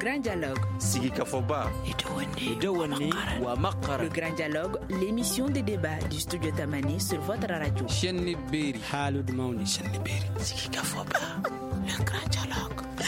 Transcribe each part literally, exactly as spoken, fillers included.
grand dialogue. Sigika Foba. Le grand dialogue, l'émission de débat du studio Tamani sur votre radio. Chenni Beri. Halud Mauni Chenni Beri. Sigika Foba. Le grand dialogue.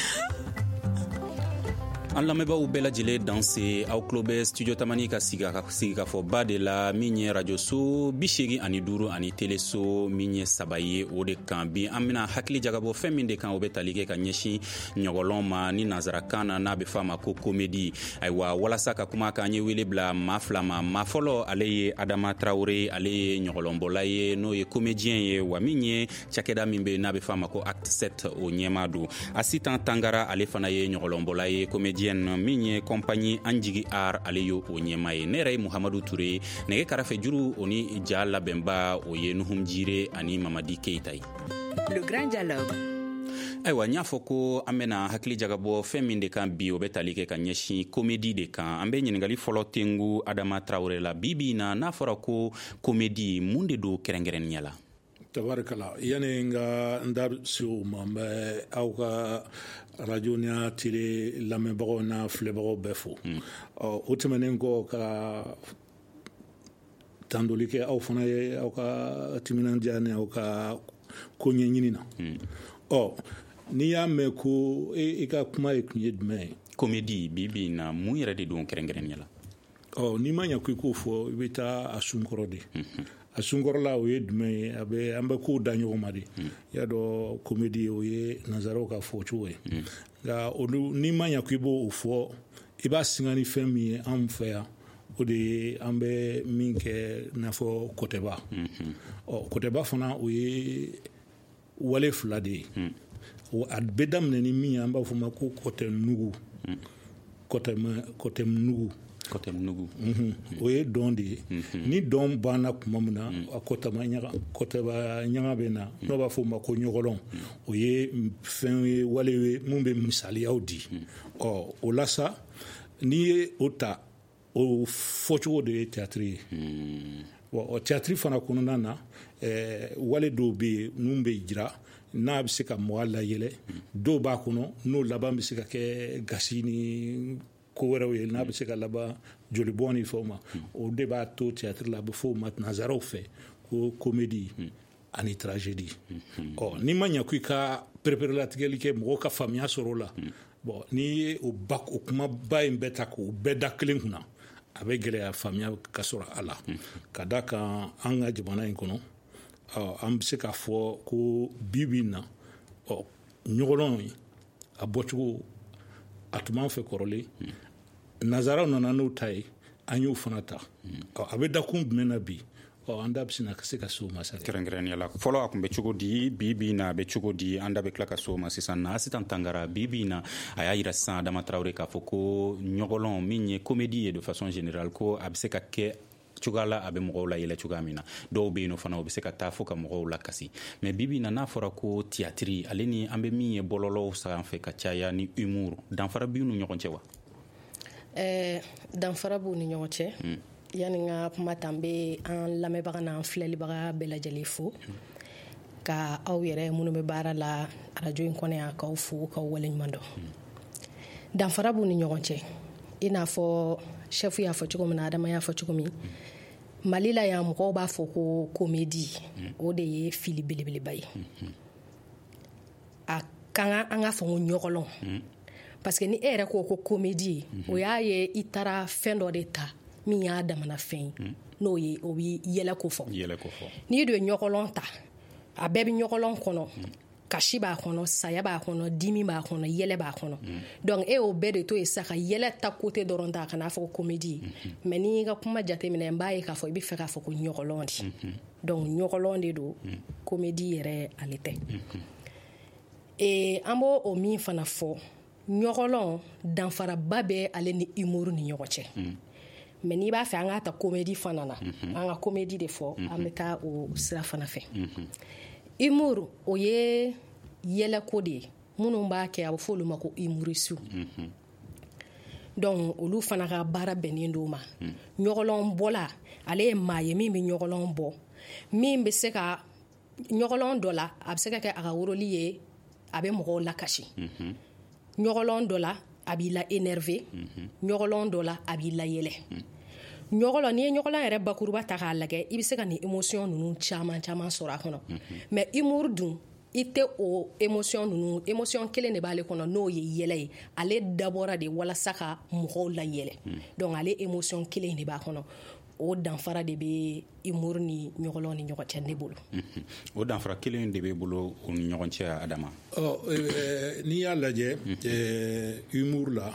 An lamɛnbaaw bɛɛ lajɛlen danse aw tulo bɛ studio Tamani ka sigikafɔba de la min ye rajoso bi segin ani duuru ani teleso min ye saba ye o de kan bi an bɛna hakili jagabɔ fɛn min de kan o bɛ tali kɛ ka ɲɛsin ɲɔgɔlɔn ma ni nanzarakan na n'a bɛ fɔ a ma ko komedi. Ayiwa walasa ka kuma kan ye wele bila maa fila ma. Maa fɔlɔ ale ye Adama Traore, ale ye ɲɔgɔlɔnbɔla ye n'o ye komediyɛn ye wa min ye cakɛda min bɛ n'a bɛ fɔ a ma ko acte sept o ɲɛma don. Asitan Tangara ale fana ye ɲɔgɔlɔnbɔla ye komediyɛn min ye compagnie Anjigi Art ale yo o ɲɛma ye. Ne yɛrɛ ye Muhamadu Ture, nɛgɛ karafe juru o ni ja labɛnba o ye Nuhum Jire ani Mamadi Keita ye. Le grand dialogue. Ayiwa, n y'a fɔ ko an bɛna hakili jagabɔ fɛn min de kan bi o bɛ tali kɛ ka ɲɛsin komedi de kan. An bɛ ɲiningali fɔlɔ tengu Adama Traore la. Bi bi na n'a fɔra ko komedi mun de don kɛrɛnkɛrɛnnenya la? Tabarikala, yani nga ndar siw ma n bɛ aw ka radio n'a tele lamɛnbagaw n'a filɛbagaw bɛɛ fo. Ɔ o tɛmɛnen kɔ ka tandoli kɛ aw fana ye aw ka timinandiya ni aw ka ko ɲɛɲini na. Ɔ n'i y'a mɛn ko i ka kuma ye kun ye jumɛn ye? Komedi bi bi na mun yɛrɛ de don kɛrɛnkɛrɛnnenya la? Ɔ n'i ma ɲɛ ko i k'o fɔ i bɛ taa a sunkɔrɔ de. A sunkɔrɔla o ye jumɛn ye? A bɛ an bɛ kow da ɲɔgɔn ma de. Y'a dɔn komedi o ye nanzaraw ka fɔcogo ye. Nka olu n'i ma ɲɛ ko i b'o fɔ i b'a singa ni fɛn min ye anw fɛ yan o de ye an bɛ min kɛ n'a fɔ kɔtɛba. Ɔ kɔtɛba fana o ye wale fila de ye. A bɛ daminɛ ni min ye an b'a fɔ ma ko kɔtɛnugu. Kɔtɛmunugu. Kɔtɛmunugu. O ye dɔn de ye. Ni dɔn banna tuma min na a kɔtɛba ɲaga bɛ na n'o b'a fɔ o ma ko ɲɔgɔlɔn. O ye fɛn ye wale ye mun bɛ misaliyaw di. Ɔ o la sa n'i ye o ta o fɔcogo de ye théâtre ye. Ɔ théâtre fana kɔnɔna na wale dɔw bɛ yen mun bɛ jira n'a bɛ se ka mɔgɔ layɛlɛ dɔw b'a kɔnɔ n'o laban bɛ se ka kɛ gasi ni ko wɛrɛw ye n'a bɛ se ka laban jolibɔn ni fɛnw ma. O de b'a to théâtre la a bɛ fɔ o ma nanzaraw fɛ ko komedi ani tragédie. Ɔ n'i ma ɲɛ ko i ka pereperelatigɛli kɛ mɔgɔw ka faamuya sɔrɔ o la bɔn n'i ye o ba o kumaba in bɛɛ ta k'o bɛɛ da kelen kunna a bɛ gɛlɛya faamuya ka sɔrɔ a la. Ka da kan an ka jamana in kɔnɔ an bɛ se k'a fɔ ko bi bi in na ɔ ɲɔgɔlɔn a bɔcogo a tun b'an fɛ kɔrɔlen. Nazaraw nana n'o ta ye an y'o fana ta. Ɔ a bɛ dakun jumɛn na bi? Ɔ an da bɛ se ka se ka s'o ma sa. Kɛrɛnkɛrɛnnenya la fɔlɔ a tun bɛ cogo di, bi bi na a bɛ cogo di, an da bɛ tila ka s'o ma sisan. Na Asitan Tangara, bi bi na a y'a jira sisan Adama Traore k'a fɔ ko ɲɔgɔlɔn min ye komedi ye de façon générale ko a bɛ se ka kɛ cogoya la a bɛ mɔgɔw la yɛlɛ cogoya min na. Dɔw bɛ yen nɔ fana o bɛ se ka taa fo ka mɔgɔw la kasi. Mais bi bi na n'a fɔra ko théâtre ale ni an bɛ min ye bɔlɔlɔw sanfɛ ka caya ni humour danfara b'u ni ɲɔgɔn cɛ wa? Eh, danfara b'u ni ɲɔgɔn cɛ. Yani n ka kuma ta n bɛ an lamɛnbaga n'an filɛlibaga bɛɛ lajɛlen fo ka aw yɛrɛ minnu bɛ baara la radio in kɔnɔ yan k'aw fo k'aw waleɲuman dɔn. Danfara b'u ni ɲɔgɔn cɛ i n'a fɔ chef y'a fɔ cogo min na Adama y'a fɔ cogo min. Mali la yan mɔgɔw b'a fɔ ko komedi o de ye fili belebeleba ye. A kan an ka fɔ ko ɲɔgɔlɔn. Parce que ni e yɛrɛ ko ko komedi o y'a ye i taara fɛn dɔ de ta min y'a damana fɛn ye n'o ye o bɛ yɛlɛ ko fɔ. N'i dun ye ɲɔgɔlɔn ta a bɛɛ bɛ ɲɔgɔlɔn kɔnɔ kasi b'a kɔnɔ saya b'a kɔnɔ dimi b'a kɔnɔ yɛlɛ b'a kɔnɔ. Donc e y'o bɛɛ de to yen sa ka yɛlɛ ta côté dɔrɔn ta ka n'a fɔ ko komedi mais n'i ka kuma jateminɛ n b'a ye k'a fɔ i bɛ fɛ k'a fɔ ko ɲɔgɔlɔn de. Donc ɲɔgɔlɔn de don komedi yɛrɛ ale tɛ. Et an b'o o min fana fɔ ɲɔgɔlɔn danfaraba bɛ ale ni humour ni ɲɔgɔn cɛ. Mais n'i b'a fɛ an ka ta komedi fana na an ka komedi de fɔ an bɛ taa o sira fana fɛ. Humour o ye yɛlɛko de ye minnu b'a kɛ a bɛ fɔ olu ma ko humoriste. Donc olu fana ka baara bɛnnen don ma. Ɲɔgɔlɔn bɔla ale ye maa ye min bɛ ɲɔgɔlɔn bɔ min bɛ se ka ɲɔgɔlɔn dɔ la a bɛ se ka kɛ a ka woroli ye a bɛ mɔgɔw lakasi. Ɲɔgɔlɔn dɔ la a b'i la énervé ɲɔgɔlɔn dɔ la a b'i la yɛlɛ ɲɔgɔlɔn n'i ye ɲɔgɔlɔn yɛrɛ bakuruba ta k'a lajɛ i bɛ se ka nin émotion ninnu caman caman sɔrɔ a kɔnɔ mais humour dun i tɛ o émotion ninnu émotion kelen de b'ale kɔnɔ n'o ye yɛlɛ ye ale dabɔra de walasa ka mɔgɔw la yɛlɛ donc ale émotion kelen de b'a kɔnɔ o danfara de bɛ humour ni ɲɔgɔlɔn ni ɲɔgɔn cɛ ne bolo o danfara kelen de bɛ bolo o ni ɲɔgɔn cɛ Adama ɔ n'i y'a lajɛ humour la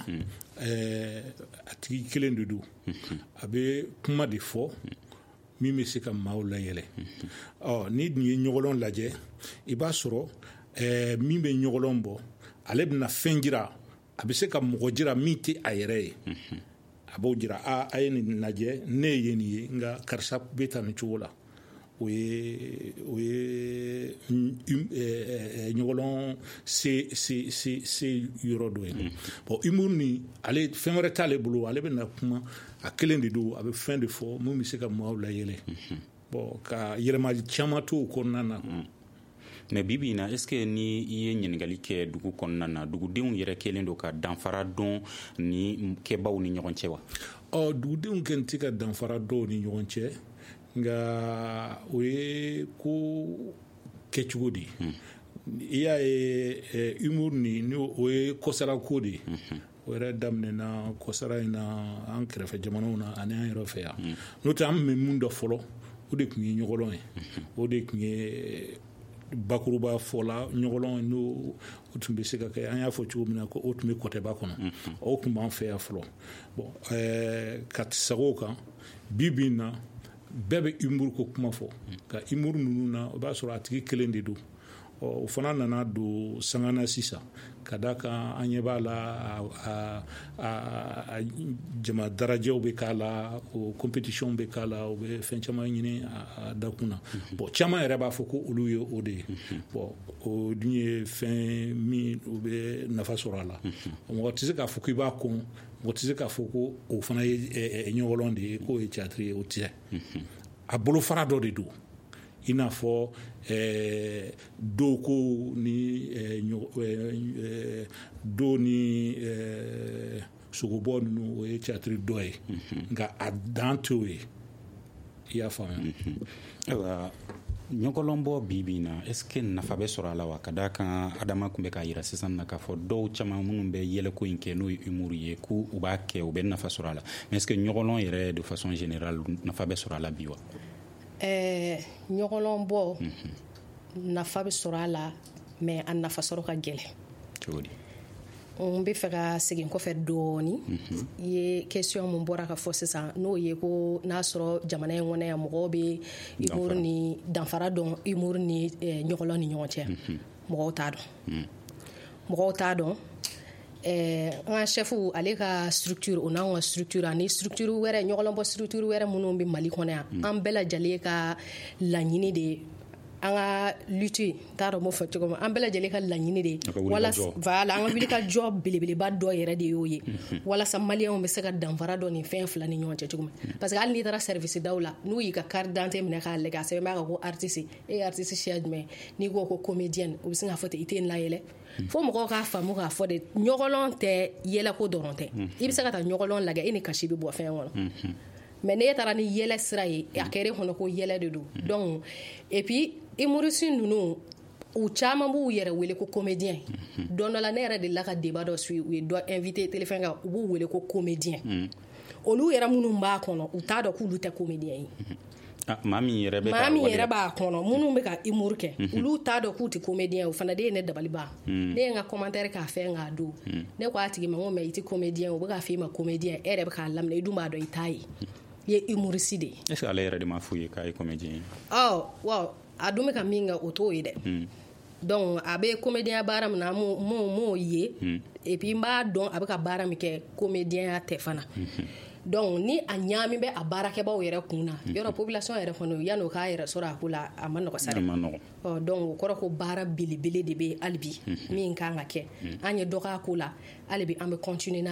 a tigi kelen de don a bɛ kuma de fɔ min bɛ se ka maaw layɛlɛ ɔ ni dun ye ɲɔgɔlɔn lajɛ i b'a sɔrɔ min bɛ ɲɔgɔlɔn bɔ ale bɛna fɛn jira a bɛ se ka mɔgɔ jira min tɛ a yɛrɛ ye a b'o jira a a ye nin lajɛ ne ye nin ye nka karisa bɛ ta nin cogo la o ye o ye ɲɔgɔlɔn se se se se yɔrɔ dɔ ye bon humour ni ale fɛn wɛrɛ t'ale bolo ale bɛna kuma a kelen de don a bɛ fɛn de fɔ mun bɛ se ka maaw layɛlɛ bon ka yɛlɛmali caman to o kɔnɔna na mais bibi in na est ce que ni i ye ɲininkali kɛ dugu kɔnɔna na dugudenw yɛrɛ kɛlen don ka danfara dɔn ni kɛbaw ni ɲɔgɔn cɛ wa ɔ dugudenw kɛlen tɛ ka danfara dɔn ni ɲɔgɔn cɛ nka o ye ko kɛcogo de ye i y'a ye humour ni o ye kɔsara ko de ye o yɛrɛ daminɛna kɔsara in na an kɛrɛfɛ jamanaw na ani an yɛrɛ fɛ yan n'o tɛ an bɛ mun dɔ fɔlɔ o de tun ye ɲɔgɔlɔn ye o de tun ye bakuruba fɔla ɲɔgɔlɔn n'o o tun bɛ se ka kɛ an y'a fɔ cogo min na ko o tun bɛ kɔtɛba kɔnɔ o tun b'an fɛ yan fɔlɔ bon ka sago o kan bi bi in na bɛɛ bɛ humour ko kuma fɔ ka humour ninnu na o b'a sɔrɔ a tigi kelen de don o fana nana don sanga na sisan ka da kan an ɲɛ b'a la a jama darajɛw bɛ k'a la o compétition bɛ k'a la o bɛ fɛn caman ɲini a dakun na bon caman yɛrɛ b'a fɔ ko olu ye o de ye bon o dun ye fɛn min o bɛ nafa sɔrɔ a la mɔgɔ tɛ se k'a fɔ k'i b'a kɔn mɔgɔ tɛ se k'a fɔ ko o fana ye ɲɔgɔlɔn de ye k'o ye théâtre ye o tɛ a bolofara dɔ de don i n'a fɔ do ko ni do ni sogobɔ ninnu o ye théâtre dɔ ye nka a dan t'o ye i y'a faamuya ayiwa ɲɔgɔlɔnbɔ bi bi na est ce que nafa bɛ sɔrɔ a la wa ka da kan Adama tun bɛ k'a yira sisan na k'a fɔ dɔw caman minnu bɛ yɛlɛko in kɛ n'o ye humour ye k'u b'a kɛ u bɛ nafa sɔrɔ a la mais est ce que ɲɔgɔlɔn yɛrɛ de façon générale nafa bɛ sɔrɔ a la bi wa ɲɔgɔlɔn bɔ nafa bɛ sɔrɔ a la mais a nafa sɔrɔ ka gɛlɛn cogo di n bɛ fɛ ka segin kɔfɛ dɔɔni i ye question mun bɔra ka fɔ sisan n'o ye ko n'a sɔrɔ jamana in kɔnɔ yan mɔgɔw bɛ humour ni danfara dɔn humour ni ɲɔgɔlɔn ni ɲɔgɔn cɛ mɔgɔw t'a dɔn mɔgɔw t'a dɔn an ka chɛfu ale ka structure o n'an ka structure ani structure wɛrɛ ɲɔgɔlɔnbɔ structure wɛrɛ minnu bɛ Mali kɔnɔ yan an bɛɛ lajɛlen ka laɲini de an ka lutte t'a dɔn m'o fɔ cogo min an bɛɛ lajɛlen ka laɲini de walasa voilà an ka wuli ka jɔ belebeleba dɔ yɛrɛ de y'o ye walasa maliyɛnw bɛ se ka danfara dɔ nin fɛn fila ni ɲɔgɔn cɛ cogo min parce que hali n'i taara service daw la n'u y'i ka carte d'identité minɛ k'a lajɛ a sɛbɛn b'a kan ko artiste e ye artiste siya jumɛn n'i ko ko comédienne u bɛ sin k'a fɔ ten i tɛ n layɛlɛ fo mɔgɔw k'a faamu k'a fɔ de ɲɔgɔlɔn tɛ yɛlɛko dɔrɔn tɛ i bɛ se ka taa ɲɔgɔlɔn lajɛ e ni kasi bɛ bɔ fɛn kɔnɔ mais n'e taara ni yɛlɛ sira ye a kɛra kɔnɔ ko yɛlɛ de don donc et puis humoriste ninnu u caman b'u yɛrɛ wele ko comédien don dɔ la ne yɛrɛ de la ka débat dɔ suit u ye dɔ invité téléphone kan u b'u wele ko comédien olu yɛrɛ minnu b'a kɔnɔ u t'a dɔn k'olu tɛ comédien ye maa min yɛrɛ bɛ maa min yɛrɛ b'a kɔnɔ minnu bɛ ka humour kɛ olu t'a dɔn k'u tɛ comédien o fana de ye ne dabaliba ne ye n ka commentaire k'a fɛn k'a don ne ko a tigi ma n ko mais i tɛ comédien o bɛ k'a fɔ i ma comédien e yɛrɛ bɛ k'a laminɛ i dun b'a dɔn i t'a ye i ye humoriste de ye est ce que ale yɛrɛ de m'a f'u ye k'a ye comédien ye ɔ wa a dun bɛ ka min kɛ o t'o ye dɛ donc a bɛ comédien baara min na m'o m'o ye et puis n b'a dɔn a bɛ ka baara min kɛ comédien tɛ fana donc ni a ɲaami bɛ a baarakɛbaw yɛrɛ kun na yɔrɔ population yɛrɛ kɔnɔ yan'o k'a yɛrɛ sɔrɔ a ko la a ma nɔgɔ sa dɛ donc o kɔrɔ ko baara belebele de bɛ hali bi min kan ka kɛ an ye dɔ k'a ko la hali bi an bɛ continuer n'a ye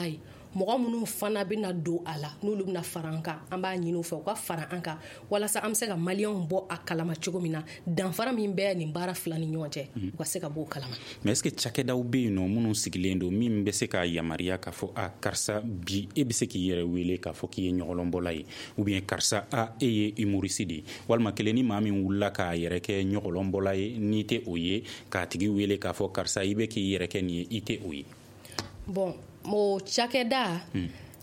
mɔgɔ minnu fana bɛna don a la n'olu bɛna fara an kan an b'a ɲini u fɛ u ka fara an kan walasa an bɛ se ka maliyɛnw bɔ a kalama cogo min na danfara min bɛ nin baara fila ni ɲɔgɔn cɛ u ka se ka bɔ o kalama. mais est-ce que cakɛdaw bɛ yen nɔ minnu sigilen don min bɛ se ka yamaruya k'a fɔ a karisa bi e bɛ se k'i yɛrɛ wele k'a fɔ k'i ye ɲɔgɔlɔnbɔla ye ou bien karisa a e ye humoriste de ye walima kelen ni maa min wulila k'a yɛrɛ kɛ ɲɔgɔlɔnbɔla ye n'i tɛ o ye k'a tigi wele k'a fɔ karisa i bɛ k'i yɛrɛ kɛ nin ye i tɛ o ye. bon o cakɛda mm.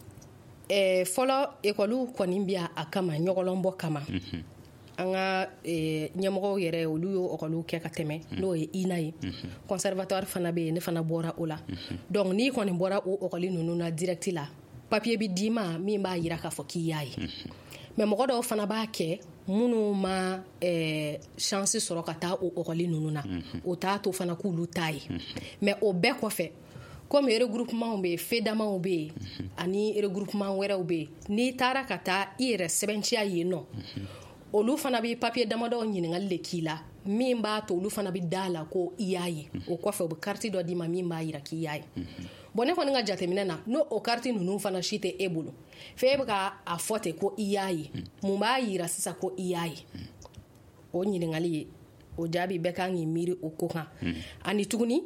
eh, fɔlɔ ekɔliw kɔni bɛ a kama ɲɔgɔlɔnbɔ kama mm-hmm. an ka eh, ɲɛmɔgɔw yɛrɛ olu y'o ekɔliw kɛ ka tɛmɛ mm-hmm. n'o ye ina ye mm-hmm. conservatoire fana bɛ yen ne fana bɔra o la mm-hmm. donc n'i kɔni bɔra o ekɔli ninnu na direct la papier bi d'i ma min b'a yira k'a fɔ k'i y'a ye mm-hmm. mais mɔgɔ dɔw fana b'a kɛ minnu ma eh, chance sɔrɔ ka taa o ekɔli ninnu na mm-hmm. o t'a to fana k'olu t'a ye mm-hmm. mais o bɛɛ kɔfɛ comme regroupement bɛ yen fedamaw bɛ yen mm-hmm. ani regroupement wɛrɛw bɛ yen n'i taara ka taa i yɛrɛ sɛbɛntiya yen nɔ mm-hmm. olu fana bɛ papier damadɔ ɲininkali de k'i la min b'a to olu fana bɛ da la ko i y'a ye mm-hmm. o kɔfɛ u bɛ carte dɔ d'i ma min b'a yira k'i y'a ye mm-hmm. bon ne kɔni ka jateminɛ na n'o o carte ninnu fana si tɛ e bolo fɛ e bɛ ka a fɔ ten ko i y'a ye mm-hmm. mun b'a yira sisan ko i y'a ye mm-hmm. o ɲininkali ye o jaabi bɛɛ kan k'i miiri o ko kan mm-hmm. ani tuguni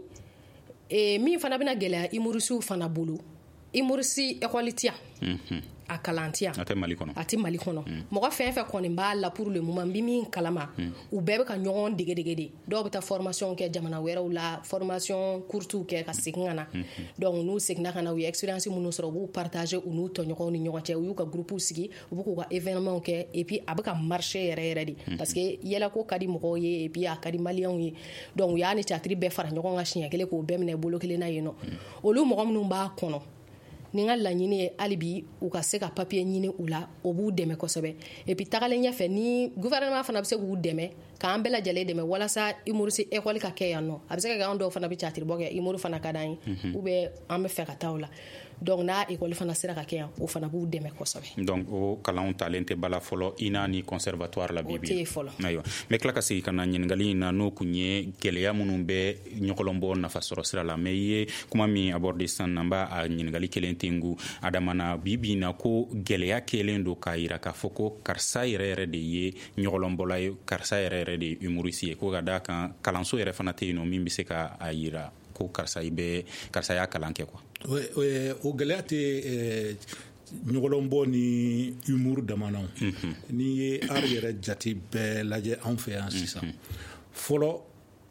e, min fana bɛna gɛlɛya imurisiw fana bolo imurisi ekɔli tiya mm-hmm. a kalantiya a tɛ mali kɔnɔ a tɛ mali kɔnɔ mm. mɔgɔ fɛn fɛn kɔni b'a la pour le moment bi min kalama mm. u bɛɛ bɛ ka ɲɔgɔn dege dege de dɔw bɛ taa formation kɛ jamana wɛrɛw la formation courtes kɛ ka segin ka na mm-hmm. donc n'u seginna ka na u ye expérience minnu sɔrɔ u b'u partager u n'u tɔɲɔgɔnw ni ɲɔgɔn cɛ u y'u ka groupe sigi u bɛ k'u ka événement kɛ et puis a bɛ ka marcher yɛrɛ yɛrɛ de mm-hmm. parce que yɛlɛko ka di mɔgɔw ye et puis a ka di maliyɛnw ye donc u y'a ni catiri bɛɛ fara ɲɔgɔn kan siɲɛ kelen k'o bɛɛ minɛ bolo kelen na yen nɔ mm. olu mɔgɔ minnu b'a kɔnɔ ni ka laɲini ye hali bi u ka se ka papier ɲini u la o b'u dɛmɛ kosɛbɛ et puis tagalen ɲɛfɛ ni gouvernement fana bɛ se k'u dɛmɛ k'an bɛɛ lajɛlen dɛmɛ walasa humoriste école ka kɛ yan nɔ a bɛ se ka kɛ an dɔw fana bɛ catiri bɔ kɛ humour fana ka d'an ye mm-hmm. ou bien an bɛ fɛ ka taa o la donc n'a école fana sera ka kɛ yan o fana b'u dɛmɛ kosɛbɛ donc o kalanw talen tɛ bala fɔlɔ ina ni conservatoire la bibi o tɛ fɔlɔ ayiwa mais tila ka segin ka na ɲininkali in na n'o kun ye gɛlɛya minnu bɛ ɲɔgɔlɔnbɔ nafa sɔrɔ sira la mais i ye kuma min aborde sisan n'an b'a a ɲininkali kelen tengu adamana bibi na ko gɛlɛya kelen don k'a yira k'a fɔ ko karisa yɛrɛ yɛrɛ de ye ɲɔgɔlɔnbɔla ye karisa yɛrɛ yɛrɛ de ye humoriste ye ko ka da kan kalanso yɛrɛ fana tɛ yen nɔ min bɛ se ka a yira ko karisa i bɛ karisa y'a kalan kɛ quoi. o gɛlɛya tɛ ɲɔgɔlɔnbɔ ni humour damanaw mm-hmm. n'i ye art yɛrɛ jate bɛɛ lajɛ anw fɛ yan sisan mm-hmm. fɔlɔ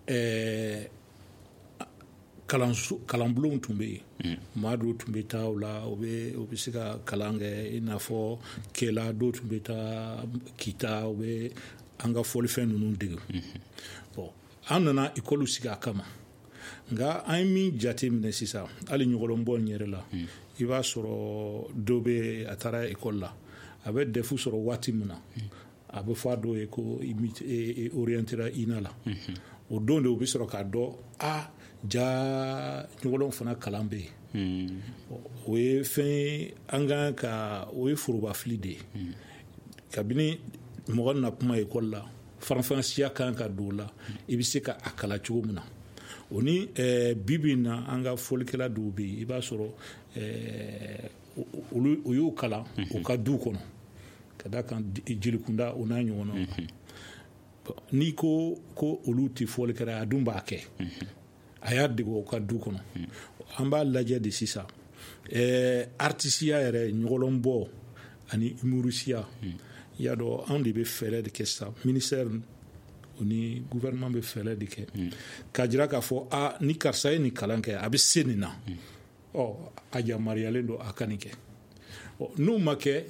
eh, kalanso kalanbulonw tun bɛ yen mm. maa dɔw tun bɛ taa o la o bɛ o bɛ se ka kalan kɛ i n'a fɔ kɛla dɔw tun bɛ taa kita o bɛ an ka fɔlifɛn ninnu dege mm-hmm. bon an nana ikɔliw sigi a kama nka an ye min jate minɛ sisan hali ɲɔgɔlɔnbɔ in yɛrɛ la mm. i b'a sɔrɔ dɔ bɛ a taara ekɔli la a bɛ defu sɔrɔ waati min na mm. a bɛ fɔ a dɔw ye ko i orientera ina la mm-hmm. o don de u bɛ sɔrɔ k'a dɔn a ja ɲɔgɔlɔn fana kalan bɛ yen mm. o ye fɛn ye an kan ka o ye forobafili de ye mm. kabini mɔgɔ na kuma ekɔli la faranfasiya kan ka don o la mm. i bɛ se ka a kala cogo min na o ni eh, bibi na an ka fɔlikɛla dɔw bɛ yen i b'a sɔrɔ eh, olu o y'o kalan mm-hmm. o ka du kɔnɔ ka da kan jelikunda o n'a ɲɔgɔnna mm-hmm. n'i ko ko olu tɛ fɔlikɛla a dun b'a kɛ mm-hmm. a y'a dege o ka du kɔnɔ mm-hmm. an b'a lajɛ de sisan eh, artisiya yɛrɛ ɲɔgɔlɔnbɔ ani humorisiya mm-hmm. i y'a dɔn anw de bɛ fɛɛrɛ de kɛ sisan ministère o ni gouvernement bɛ fɛɛrɛ de kɛ mm. k'a jira k'a fɔ a ni karisa ye nin kalan kɛ a bɛ se nin na mm. ɔ a yamaruyalen don a ka nin kɛ ɔ n'o ma kɛ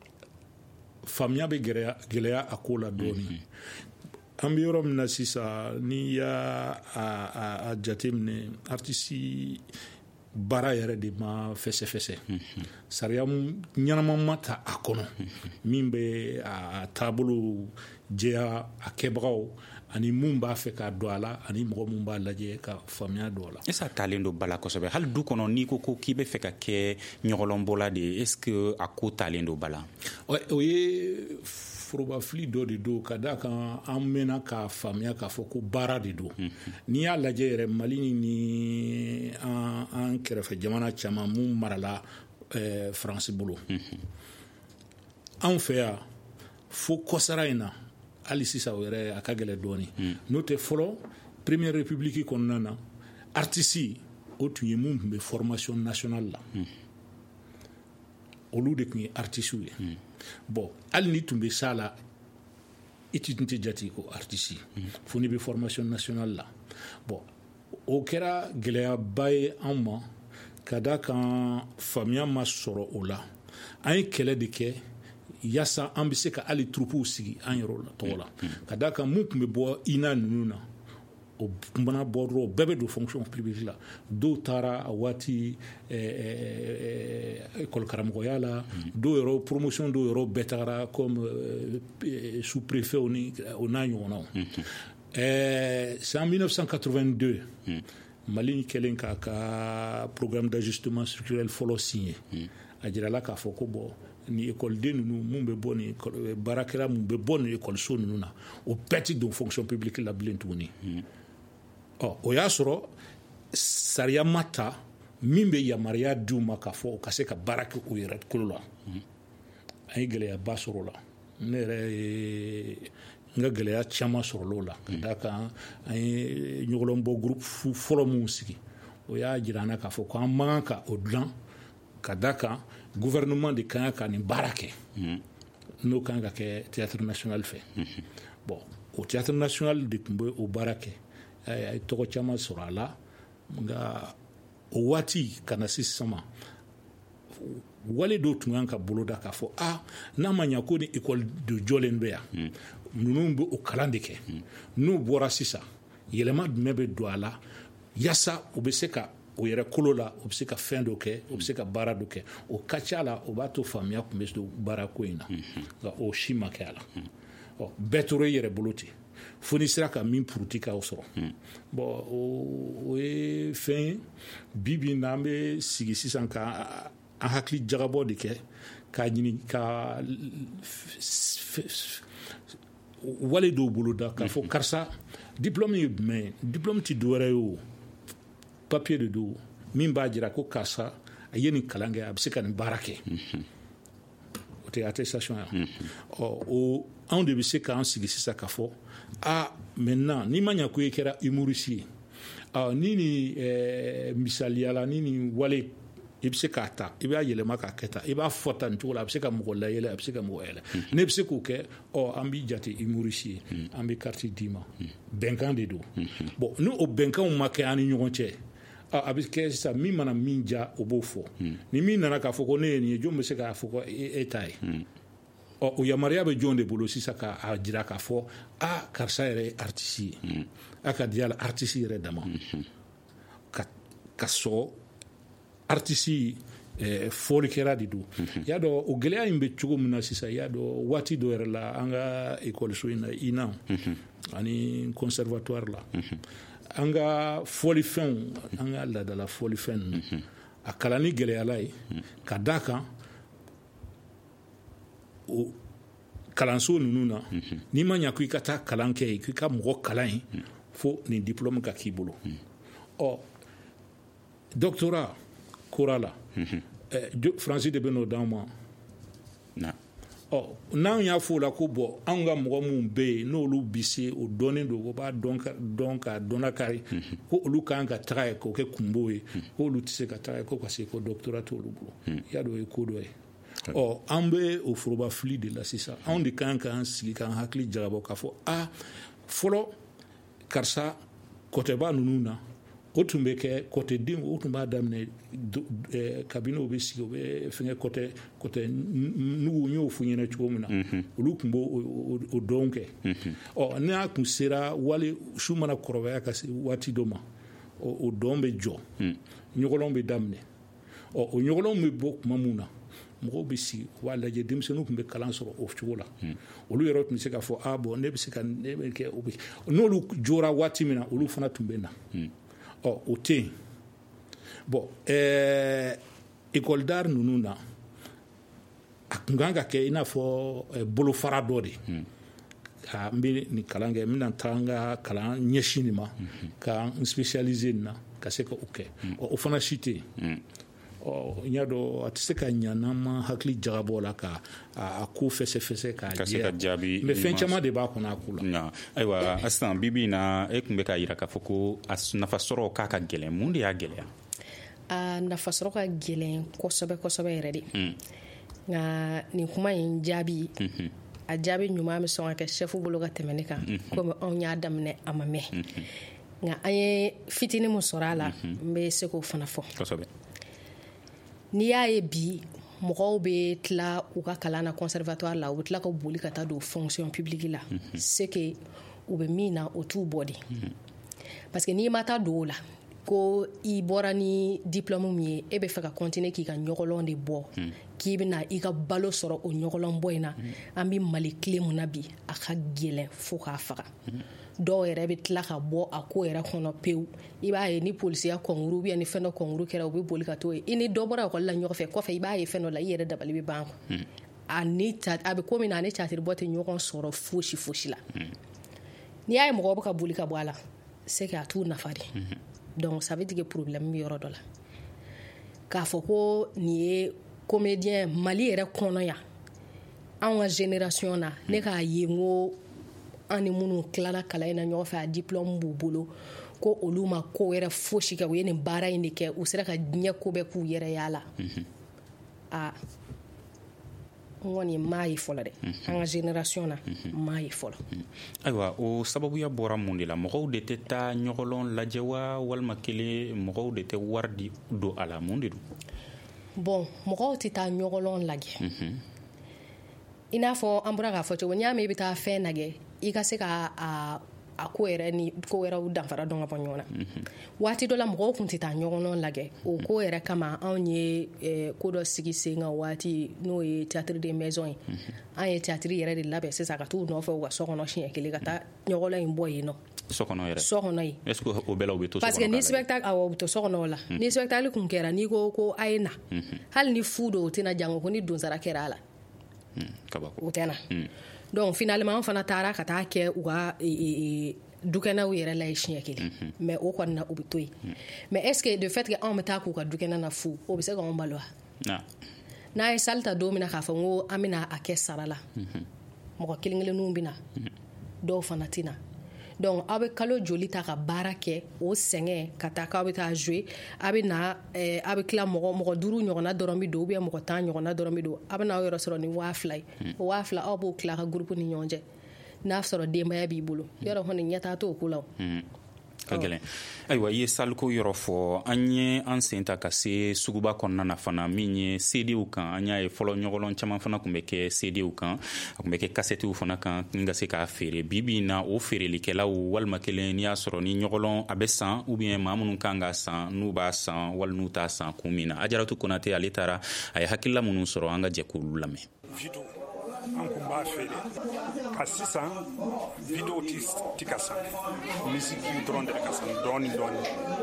faamuya bɛ gɛlɛya gɛlɛya a ko la dɔɔni mm-hmm. an bɛ yɔrɔ min na sisan n'i y'a a, a, a jate minɛ artiste baara yɛrɛ de ma fɛsɛfɛsɛ mm-hmm. sariya ɲɛnama ma ta a kɔnɔ mm-hmm. min bɛ a taabolo jɛya a kɛbagaw ani mun b'a fɛ k'a don a la ani mɔgɔ mun b'a lajɛ ka faamuya don a la. Est-ce que a talen don bala kosɛbɛ hali du kɔnɔ n'i ko ko k'i bɛ fɛ ka kɛ ɲɔgɔlɔnbɔla de ye est-ce que a ko talen don bala? o ye forobafili dɔ de don ka da kan an mɛnna k'a faamuya k'a fɔ ko baara de don mm-hmm. n'i y'a lajɛ yɛrɛ Mali ni an, an kɛrɛfɛ jamana caman mun marala ɛɛ faransi bolo anw fɛ yan fo kɔsara in na hali sisan o yɛrɛ a ka gɛlɛ dɔɔni n'o tɛ fɔlɔ première république kɔnɔna na artiste o tun ye mun tun bɛ formation nationale la olu de tun ye artiste ye bon hali ni tun bɛ s'a la i tun tɛ jate ko artiste fo ni bɛ formation nationale la bon o kɛra gɛlɛyaba ye an ma ka da kan faamuya ma sɔrɔ o la an ye kɛlɛ de kɛ yaasa an bɛ se ka hali turupuw sigi an yɛrɛ la tɔgɔ la ka da kan mun tun bɛ bɔ I N A ninnu na o mana bɔ dɔrɔn bɛɛ bɛ don fonction publique la dɔw taara a waati école karamɔgɔya la dɔw yɛrɛ promotion dɔw yɛrɛ bɛɛ tagara comme sous préfet ni o n'a ɲɔgɔnnaw c'est en mille neuf cent quatre-vingt-deux Mali kɛlen k'a ka programme d'ajustement structurel fɔlɔ signé a jirala k'a fɔ ko bɔn ni écoleden ninnu mun bɛ bɔ ni baarakɛla mun bɛ bɔ ni écoliso ninnu na o bɛɛ tɛ don fonction publique la bilen tuguni ɔ o y'a sɔrɔ sariya ma ta min bɛ yamaruya di u ma k'a fɔ o ka se ka baara kɛ o yɛrɛ kolo la an ye gɛlɛyaba sɔrɔ o la ne yɛrɛ ye n ka gɛlɛya caman sɔrɔ o la ka da kan an ye ɲɔgɔlɔnbɔ groupe fɔlɔ minnu sigi o y'a jira an na k'a fɔ ko an man kan ka o dilan ka da kan gouvernement de kan ka nin baara kɛ n'o kan ka kɛ théâtre national fɛ bon o théâtre national de tun bɛ o baara kɛ a ye tɔgɔ caman sɔrɔ a la nka o waati ka na se sisan ma wale dɔw tun kan ka boloda k'a fɔ ah n'a ma ɲɛ ko ni école de jɔlen bɛ yan ninnu bɛ o kalan de kɛ n'u bɔra sisan yɛlɛma jumɛn bɛ don a la yaasa u bɛ se ka o yɛrɛ kolo la o bɛ se ka fɛn dɔ kɛ o bɛ se ka baara dɔ kɛ o ka ca la o b'a to faamuya tun bɛ don baarako in na nka o si ma kɛ a la ɔ bɛɛ tora i yɛrɛ bolo ten fo ni sera ka min puruti k'aw sɔrɔ bɔn o ye fɛn ye bi bi in na an bɛ sigi sisan ka an hakili jagabɔ de kɛ k'a ɲini ka wale dɔw boloda k'a fɔ karisa diplôme ye jumɛn ye diplôme tɛ dɔwɛrɛ ye o papier de don min b'a jira ko karisa a ye nin kalan kɛ a bɛ se ka nin baara kɛ o tɛ attestation ye ɔ o anw de bɛ se k'an sigi sisan k'a fɔ ah maintenant n'i ma ɲɛ ko i kɛra humoriste ye ɔ ni nin misaliyala ni nin wale i bɛ se k'a ta i b'a yɛlɛma k'a kɛ tan i b'a fɔ tan nin cogo la a bɛ se ka mɔgɔ layɛlɛ a bɛ se ka mɔgɔ yɛlɛ ne bɛ se k'o kɛ ɔ an b'i jate humoriste ye an bɛ carte d'i ma bɛnkan de don bon ni o bɛnkanw ma kɛ an ni ɲɔgɔn cɛ a bɛ kɛ sisan min mana min ja o b'o fɔ ni min nana k'a fɔ ko ne ye nin ye jɔn bɛ se k'a fɔ ko e ta ye ɔ o yamaruya bɛ jɔn de bolo sisan k'a jira k'a fɔ a karisa yɛrɛ ye artiste ye a ka di a la artiste yɛrɛ dama ka sɔrɔ artiste fɔlikɛla de don i y'a dɔn o gɛlɛya in bɛ cogo min na sisan i y'a dɔn waati dɔ yɛrɛ la an ka écoliso in na I N A ani conservatoire la an ka fɔlifɛnw an ka laadala fɔlifɛn ninnu a kalanni gɛlɛyala ye ka da kan o kalanso ninnu na n'i ma ɲɛ ko i ka taa kalan kɛ yen k'i ka mɔgɔ kalan yen fo nin diplôme ka k'i bolo ɔ doctorat kora la faransi de bɛ n'o d'an ma ɔ n'an y'a fɔ o la ko bɔn anw ka mɔgɔ minnu bɛ yen n'olu bi se o dɔnnen don o b'a dɔn ka dɔnna kari ko olu kan ka taga ye k'o kɛ kunbo ye ko olu tɛ se ka taga ye ko ka se ko doctorat t'olu bolo i y'a dɔn o ye ko dɔ ye ɔ an bɛ o foroba fili de la sisan anw de kan k'an sigi k'an hakili jagabɔ k'a fɔ a fɔlɔ karisa kɔtɛba ninnu na o tun bɛ kɛ kɔtɛden o tun b'a daminɛ kabini o bɛ sigi o bɛ fɛnkɛ kɔtɛ kɔtɛ nugu n y'o fɔ ɲɛna cogo min na olu tun b'o dɔn kɛ ɔ n'a tun sera wale su mana kɔrɔbaya ka se waati dɔ ma o dɔn bɛ jɔ ɲɔgɔlɔn bɛ daminɛ ɔ o ɲɔgɔlɔn bɛ bɔ tuma min na mɔgɔw bɛ sigi u b'a lajɛ denmisɛnninw tun bɛ kalan sɔrɔ o cogo la olu yɛrɛ tun bɛ se k'a fɔ ah bɔn ne bɛ se ka ne bɛ kɛ o bɛ n'olu jɔra waati min na olu fana tun bɛ na ɔ o tɛ yen bɔn ɛɛ école d'art ninnu na a tun kan ka kɛ i n'a fɔ bolofara dɔ de ka n bɛ nin kalan kɛ n bɛna taa n ka kalan ɲɛsin nin ma ka n spécialiser nin na ka se ka o kɛ ɔ o fana si tɛ yen ɔ n y'a dɔn a tɛ se ka ɲa n'an ma hakili jagabɔ la ka a ko fɛsɛfɛsɛ k'a jɛ mais fɛn caman de b'a kɔnɔ a ko la. ayiwa Asan bi bi in na e tun bɛ ka yira k'a fɔ ko a nafasɔrɔ k'a ka gɛlɛn, mun de y'a gɛlɛya? a nafasɔrɔ ka gɛlɛn kosɛbɛ kosɛbɛ yɛrɛ de, nka nin kuma in jaabi a jaabi ɲuman bɛ sɔn ka kɛ chef bolo ka tɛmɛ ne kan komi anw y'a daminɛ a ma mɛn, nka an ye fitinin min sɔrɔ a la n bɛ se k'o fana fɔ. n'i y'a ye bi mɔgɔw bɛ tila u ka kalan na conservatoire la u bɛ tila ka boli ka taa don fonction publique la c'est que u bɛ min na o t'u bɔ de, parce que n'i ma taa don o la ko i bɔra ni diplôme min ye e bɛ fɛ ka continuer k'i ka ɲɔgɔlɔn de bɔ k'i bɛna i ka balo sɔrɔ o ɲɔgɔlɔn bɔ in na, an bɛ Mali tile mun na bi a ka gɛlɛn fo k'a faga. dɔw yɛrɛ bɛ tila ka bɔ a ko yɛrɛ kɔnɔ pewu, i b'a ye ni polisiya kɔnkuru ou bien ni fɛn dɔ kɔnkuru kɛra u bɛ boli ka t'o ye, i ni dɔ bɔra ekɔli la ɲɔgɔn fɛ kɔfɛ i b'a ye fɛn dɔ la i yɛrɛ dabali bɛ ban a ni a bɛ ko min na a ni catiri bɔ tɛ ɲɔgɔn sɔrɔ fosi fosi la. n'i y'a ye mɔgɔw bɛ ka boli ka bɔ a la c'est que a t'u nafa de, donc ça veut dire que problème bɛ yɔrɔ dɔ la. k'a fɔ ko nin ye comédien Mali yɛrɛ kɔnɔ yan anw ka génération na ne k'a ye n ko an ni minnu tilala kalan in na ɲɔgɔn fɛ a diplôme b'u bolo ko olu ma ko wɛrɛ fosi kɛ u ye nin baara in de kɛ u sera ka diɲɛ ko bɛɛ k'u yɛrɛ y'a la. a n kɔni m'a ye fɔlɔ dɛ, an ka génération na m'a ye fɔlɔ. ayiwa o sababuya bɔra mun de la? mɔgɔw de tɛ taa ɲɔgɔlɔn lajɛ wa walima kelen mɔgɔw de tɛ wari di don a la, mun de don? bon mɔgɔw tɛ taa ɲɔgɔlɔn lajɛ i n'a fɔ an bɔra k'a fɔ cogo n'i y'a mɛn i bɛ taa fɛn lajɛ i ka se ka a a ko yɛrɛ ni ko wɛrɛw danfara dɔn ka bɔ ɲɔgɔn na. waati dɔ la mɔgɔw tun tɛ taa ɲɔgɔnlɔn lajɛ o ko yɛrɛ kama anw ye ko dɔ sigi sen kan waati n'o ye théâtre des maisons ye, an ye théâtre yɛrɛ de labɛn sisan ka t'u nɔfɛ u ka so kɔnɔ siɲɛ kelen ka taa ɲɔgɔnlɔn in bɔ yen nɔ. so kɔnɔ yɛrɛ? so kɔnɔ yen. est-ce que o bɛɛ la u bɛ to so kɔnɔ? parce que ni spectacle awɔ u bɛ to so kɔnɔ o la, ni spectacle kun kɛra n'i ko ko a ye na hali ni fu don o tɛna jango ko ni donsara kɛra a la o tɛ na. donc finalement an fana taara ka taa kɛ u ka dukɛnɛw yɛrɛ la ye siɲɛ kelen mais o kɔni na u bɛ to yen mais est ce que de fait que anw bɛ taa k'u ka dukɛnɛ na fu o bɛ se k'anw balo wa? n'a ye salle ta don min na k'a fɔ ko an bɛna a kɛ sara la mɔgɔ kelen kelenninw bɛ na dɔw fana tɛ na, donc aw bɛ kalo joli ta ka baara kɛ o sɛgɛn ka taa k'aw bɛ taa jouer aw bɛ na aw bɛ tila mɔgɔ mɔgɔ duuru ɲɔgɔnna dɔrɔn bɛ don ou bien mɔgɔ tan ɲɔgɔnna dɔrɔn bɛ don aw bɛ n'aw yɔrɔ sɔrɔ ni waa fila ye o waa fila aw b'o tila ka groupe ni ɲɔgɔn cɛ n'a sɔrɔ denbaya b'i bolo yɔrɔ kɔni ɲɛtaa t'o ko la ka gɛlɛn. ayiwa i ye saliko yɔrɔ fɔ an ye an sen ta ka se suguba kɔnɔna na fana min ye C D w kan, an y'a ye fɔlɔ ɲɔgɔlɔn caman fana tun bɛ kɛ C D w kan, a tun bɛ kɛ kasɛtiw fana kan ni ka se k'a feere. bi bi in na o feerelikɛlaw walima kelen n'i y'a sɔrɔ ni ɲɔgɔlɔn a bɛ san ou bien maa minnu kan ka san n'u b'a san wali n'u t'a san kun min na. Ajaratu Konate ale taara a ye hakilila minnu sɔrɔ an ka jɛ k'olu lamɛn. an kun b'a feere ka sisan video ti ka san misiki dɔrɔn de ka san dɔɔni dɔɔni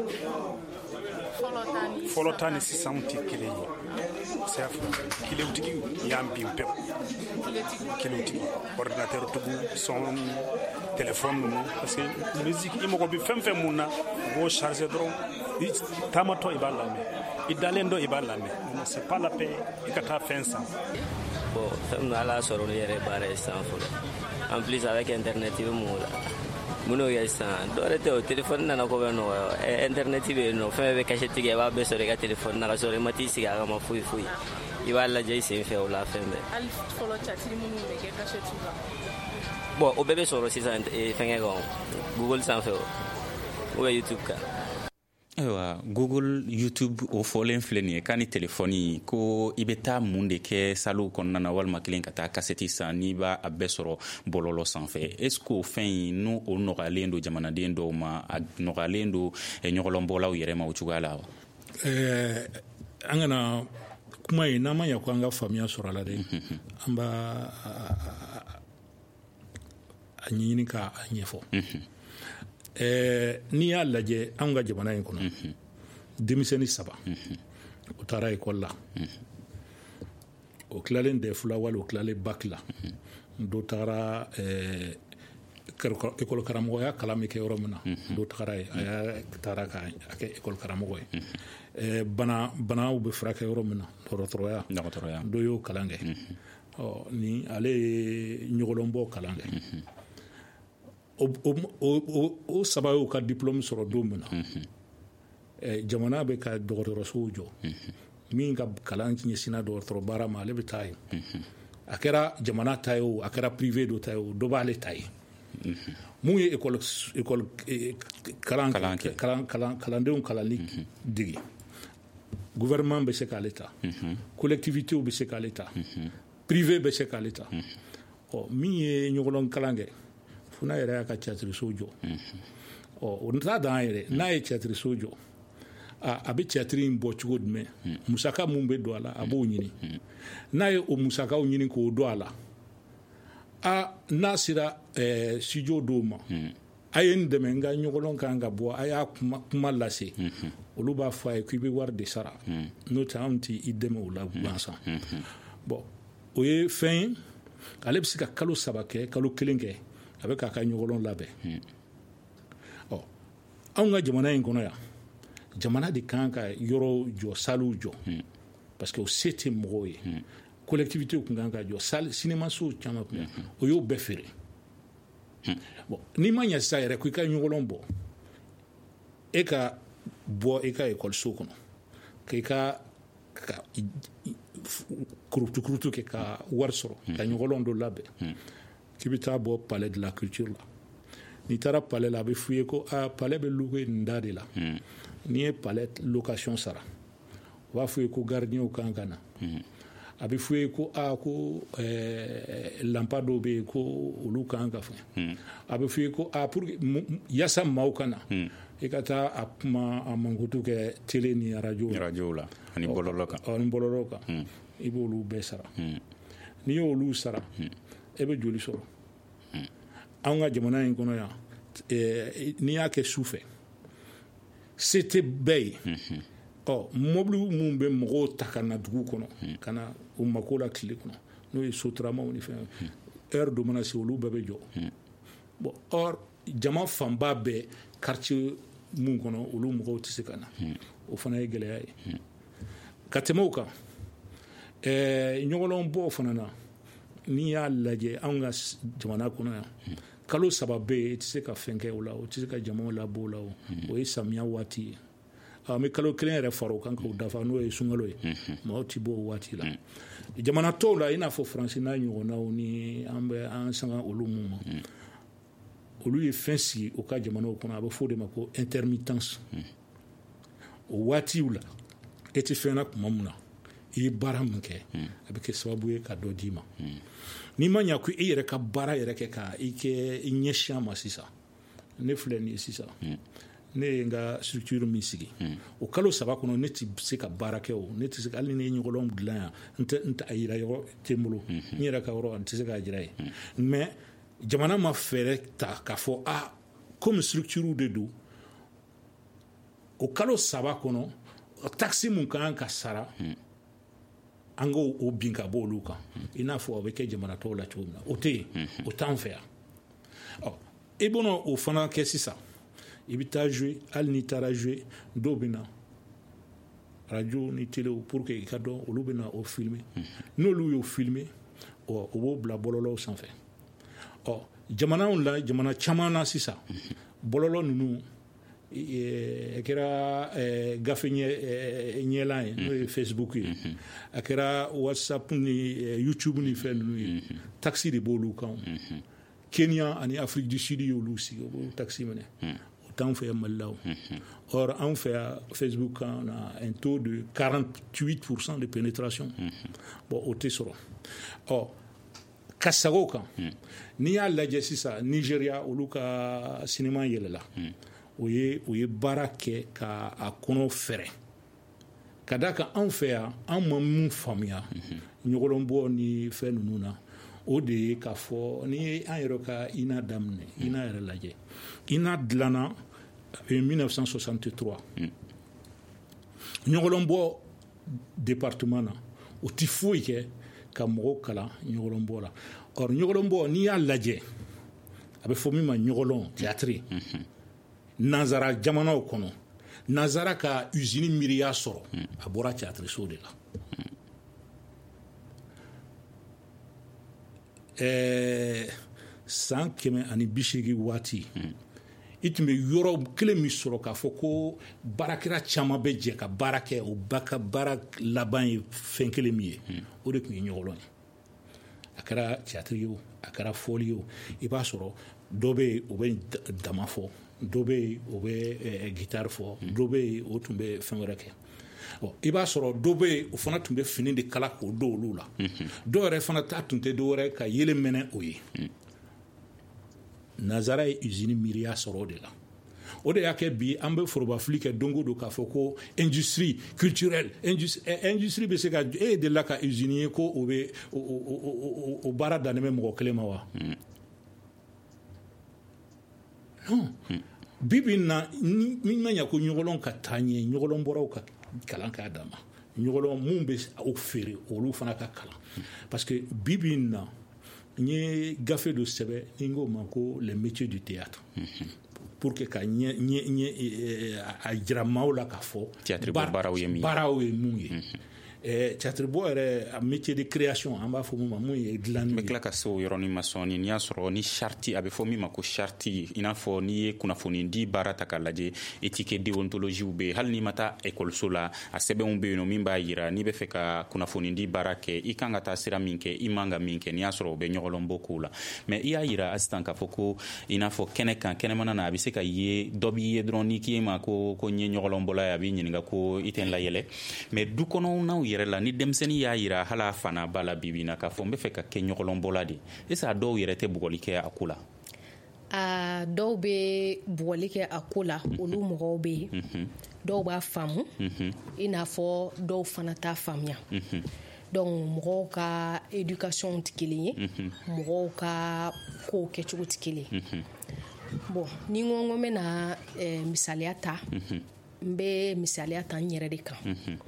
fɔlɔ ta ni sisan ti kelen ye c'est kilewtigi y'an bin pewu kilewtigi ordinateur tugu son téléphone ninnu parce que musique i mɔgɔ bi fɛn fɛn mun na u b'o charger dɔrɔn i taamatɔ i b'a lamɛn i dalen dɔ i b'a lamɛn c'est pas la peine i ka taa fɛn san. Bon, fɛn ala sɔrɔ ni yɛrɛ baara ye san fɔlɔ en plus avec internet i bɛ mun la mun y'o kɛ san dɔ wɛrɛ tɛ o téléphone nana ko bɛ nɔgɔya internet bɛ yen nɔ fɛn bɛɛ bɛ cachette kɛ i b'a bɛɛ sɔrɔ i ka téléphone na ka sɔrɔ i ma t'i sigi a kama foyi foyi i b'a lajɛ i sen fɛ o la fɛn bɛɛ. hali fɔlɔ catiri minnu bɛ kɛ cachette la. bon o bɛɛ bɛ sɔrɔ sisan fɛnkɛ kan Google sanfɛ o bɛ YouTube kan. ayiwa Google YouTube o fɔlen filɛ nin ye k'a ni telefɔni ko i bɛ taa mun de kɛ saliw kɔnɔna na walima kelen ka taa kasɛti san n'i b'a a bɛɛ sɔrɔ bɔlɔlɔ sanfɛ est-ce que o fɛn in n'o o nɔgɔyalen don jamanaden dɔw ma a nɔgɔyalen don ɲɔgɔlɔnbɔlaw yɛrɛ ma o cogoya la wa? ɛɛ an kana kuma in n'an ma ɲɛ ko an ka faamuya sɔrɔ a la dɛ an b'a a ɲɛɲini k'a ɲɛfɔ. n'i y'a lajɛ anw ka jamana in kɔnɔ denmisɛnnin saba o taara ekɔli la o tilalen D E F la wali o tilalen bac la dɔ taara école karamɔgɔya kalan bɛ kɛ yɔrɔ min na dɔ tagara ye a y'a taara ka kɛ école karamɔgɔ ye bana banaw bɛ furakɛ yɔrɔ min na dɔgɔtɔrɔya dɔ y'o kalan kɛ ɔ ni ale ye ɲɔgɔlɔnbɔ kalan kɛ o saba y'o ka diplôme sɔrɔ don min na jamana bɛ ka dɔgɔtɔrɔsow jɔ min ka kalan ɲɛsinna dɔgɔtɔrɔ baara ma ale bɛ taa yen a kɛra jamana ta ye o a kɛra privé dɔ ta ye o dɔ b'ale ta ye mun ye école école kalan kalan kalan kalandenw kalanli dege gouvernement bɛ se k'ale ta collectivités bɛ se k'ale ta privé bɛ se k'ale ta ɔ min ye ɲɔgɔlɔn kalan kɛ fo n'a yɛrɛ y'a ka théâtre-so jɔ ɔ o t'a dan yɛrɛ n'a ye théâtre-so jɔ a bɛ théâtre in bɔ cogo jumɛn musaka mun bɛ don a la a b'o ɲini n'a ye o musakaw ɲini k'o don a la a n'a sera studio dɔw ma a ye n dɛmɛ n ka ɲɔgɔlɔn kan ka bɔ a y'a kuma lase olu b'a fɔ a ye k'i bɛ wari de sara n'o tɛ anw tɛ i dɛmɛ o la gansan bɔn o ye fɛn ye ale bɛ se ka kalo saba kɛ kalo kelen kɛ a bɛ k'a ka ɲɔgɔlɔn labɛn ɔ anw ka jamana in kɔnɔ yan jamana de kan ka yɔrɔ jɔ saliw jɔ parce que o se tɛ mɔgɔw ye collectivité kun kan ka jɔ salle cinémaso caman kun o y'o bɛɛ feere bon n'i ma ɲɛ sisan yɛrɛ ko i ka ɲɔgɔlɔn bɔ e ka bɔ i ka ekɔliso kɔnɔ k'i ka ka kurutu kurutu kɛ ka wari sɔrɔ ka ɲɔgɔlɔn dɔ labɛn k'i bɛ taa bɔ palais de la culture la n'i taara palais la a bɛ f'i ye ko ah palais bɛ louer nin da de la n'i ye palais location sara u b'a f'i ye ko gardien kan ka na a bɛ f'i ye ko ah ko lampa dɔw bɛ yen ko olu kan ka fɛn a bɛ f'i ye ko ah pour yaasa maaw ka na i ka taa a kuma a mankutu kɛ télé ni radio radio la ani bɔlɔlɔ kan ani bɔlɔlɔ kan i b'olu bɛɛ sara n'i y'olu sara e bɛ joli sɔrɔ anw ka jamana in kɔnɔ yan n'i y'a kɛ su fɛ se tɛ bɛɛ ye ɔ mobili minnu bɛ mɔgɔw ta ka na dugu kɔnɔ ka na u mako la tile kɔnɔ n'o ye sotaramaw ni fɛn heure dɔ mana se olu bɛɛ bɛ jɔ bon or jama fanba bɛɛ quartier mun kɔnɔ olu mɔgɔw tɛ se ka na o fana ye gɛlɛya ye ka tɛmɛ o kan ɲɔgɔlɔn bɔ fana na n'i y'a lajɛ anw ka jamana kɔnɔ yan kalo saba bɛ yen i tɛ se ka fɛn kɛ o la o tɛ se ka jamaw labɔ o la o ye samiya waati ye an bɛ kalo kelen yɛrɛ fara o kan k'o dafa n'o ye sunkalo ye maaw tɛ bɔ o waati la jamana tɔw la i n'a fɔ faransi n'a ɲɔgɔnnaw ni an bɛ an sanga olu mun ma olu ye fɛn sigi o ka jamanaw kɔnɔ a bɛ fɔ o de ma ko intermittence o waatiw la e tɛ fɛn na tuma min na i ye baara min kɛ a bɛ kɛ sababu ye ka dɔ d'i ma n'i ma ɲɛ ko i yɛrɛ ka baara yɛrɛ kɛ ka i kɛ i ɲɛsin a ma sisan ne filɛ nin ye sisan ne ye n ka structure min sigi o kalo saba kɔnɔ ne tɛ se ka baara kɛ o ne tɛ se ka hali ni ne ye ɲɔgɔlɔn dilan yan n tɛ n tɛ a yira yɔrɔ tɛ n bolo n yɛrɛ ka yɔrɔ n tɛ se k'a jira ye mais jamana ma fɛɛrɛ ta k'a fɔ ah comme structure de don o kalo saba kɔnɔ taxe mun kan ka sara an k'o bin ka bɔ olu kan i n'a fɔ a bɛ kɛ jamana tɔw la cogo min na o tɛ yen o t'an fɛ yan ɔ i bɛna o fana kɛ sisan i bɛ taa jouer hali n'i taara jouer dɔw bɛ na radio ni télé pour que i ka dɔn olu bɛ na o filmer n'olu y'o filmer ɔ o b'o bila bɔlɔlɔw sanfɛ ɔ jamanaw la jamana caman na sisan bɔlɔlɔ ninnu a kɛra gafe ɲɛlan ye n'o ye Facebook ye a kɛra WhatsApp ni YouTube ni fɛn ninnu ye taxi de b'olu kan Kenya ani Afrique du Sud y'olu sigi o b'o taxi minɛ o t'anw fɛ yan Mali la o or anw fɛ yan Facebook kan na un taux de quarante-huit pour cent de pénétration bon o tɛ sɔrɔ ɔ ka sago o kan n'i y'a lajɛ sisan Nigeria olu ka cinéma yɛlɛla o ye o ye baara kɛ ka a kɔnɔ fɛrɛ ka da kan anw fɛ yan an ma mun faamuya ɲɔgɔlɔnbɔ ni fɛn ninnu na o de ye k'a fɔ ni ye an yɛrɛ ka I N A daminɛ I N A yɛrɛ lajɛ I N A dilanna mille neuf cent soixante-trois ɲɔgɔlɔnbɔ département na o tɛ foyi kɛ ka mɔgɔw kalan ɲɔgɔlɔnbɔ la or ɲɔgɔlɔnbɔ n'i y'a lajɛ a bɛ fɔ min ma ɲɔgɔlɔn théâtre nanzara jamanaw kɔnɔ nanzara ka usine miiriya sɔrɔ a bɔra théâtre so de la ɛɛ san kɛmɛ ani bi seegin waati i tun bɛ yɔrɔ kelen min sɔrɔ k'a fɔ ko baarakɛla caman bɛ jɛ ka baara kɛ o ba ka baara laban ye fɛn kelen min ye o de tun ye ɲɔgɔlɔn ye a kɛra théâtre ye o a kɛra fɔli ye o i b'a sɔrɔ dɔ bɛ yen o bɛ dama fɔ dɔ bɛ yen o bɛ gitari fɔ dɔ bɛ yen o tun bɛ fɛn wɛrɛ kɛ i b'a sɔrɔ dɔ bɛ yen o fana tun bɛ fini de kala k'o don olu la dɔw yɛrɛ fana ta tun tɛ dɔ wɛrɛ ka yelen mɛnɛ o ye nanzara ye usine miiriya sɔrɔ o de la o de y'a kɛ bi an bɛ forobafili kɛ don o don k'a fɔ ko industrie culturelle industrie bɛ se ka e delila ka usine ye ko o bɛ o baara dannen bɛ mɔgɔ kelen ma wa non bi bi in na min ma ɲɛ ko ɲɔgɔlɔn ka taa ɲɛ ɲɔgɔlɔn bɔraw ka kalan k'a dama ɲɔgɔlɔn mun bɛ aw feere olu fana ka kalan parce que bi bi in na n ye gafe dɔ sɛbɛ ni n k'o ma ko les métiers du théâtre pour que ka ɲɛ ɲɛ a jira maaw la k'a fɔ baaraw ye min baaraw ye mun ye théâtre bɔ yɛrɛ a métier de création an b'a fɔ min ma mun ye dilanni ye. N bɛ tila ka se o yɔrɔnin ma sɔɔni n'i y'a sɔrɔ ni charte a bɛ fɔ min ma ko charte i n'a fɔ n'i ye kunnafoni di baara ta k'a lajɛ éthique déontologie bɛ yen hali n'i ma taa ekɔliso la a sɛbɛnw bɛ yen nɔ min b'a jira n'i bɛ fɛ ka kunnafoni di baara kɛ i kan ka taa sira min kɛ i man ka min kɛ n'i y'a sɔrɔ o bɛ ɲɔgɔlɔn bɔ kow la mais i y'a jira Asitan k'a fɔ ko i n'a fɔ kɛnɛ kan kɛnɛmana na a bɛ se ka ye dɔ b'i ye dɔrɔn n'i k'i ma ko ko n ye ɲɔgɔlɔn bɔla ye a b'i ɲininka ko i tɛ n layɛlɛ mais du kɔnɔ n'aw yɛrɛ la ni denmisɛnnin y'a jira hali a fana b'a la bibi na k'a fɔ n bɛ fɛ ka kɛ ɲɔgɔlɔnbɔla de est-ce que a dɔw yɛrɛ tɛ bugɔli kɛ a ko la a dɔw bɛ bugɔli kɛ a ko la olu mɔgɔw bɛ yen dɔw b'a faamu i n'a fɔ dɔw fana t'a faamuya donc mɔgɔw ka éducation tɛ kelen ye mɔgɔw ka kow kɛcogo tɛ kelen ye bon ni n ko n ko n bɛna misaliya ta n bɛ misaliya ta n yɛrɛ de kan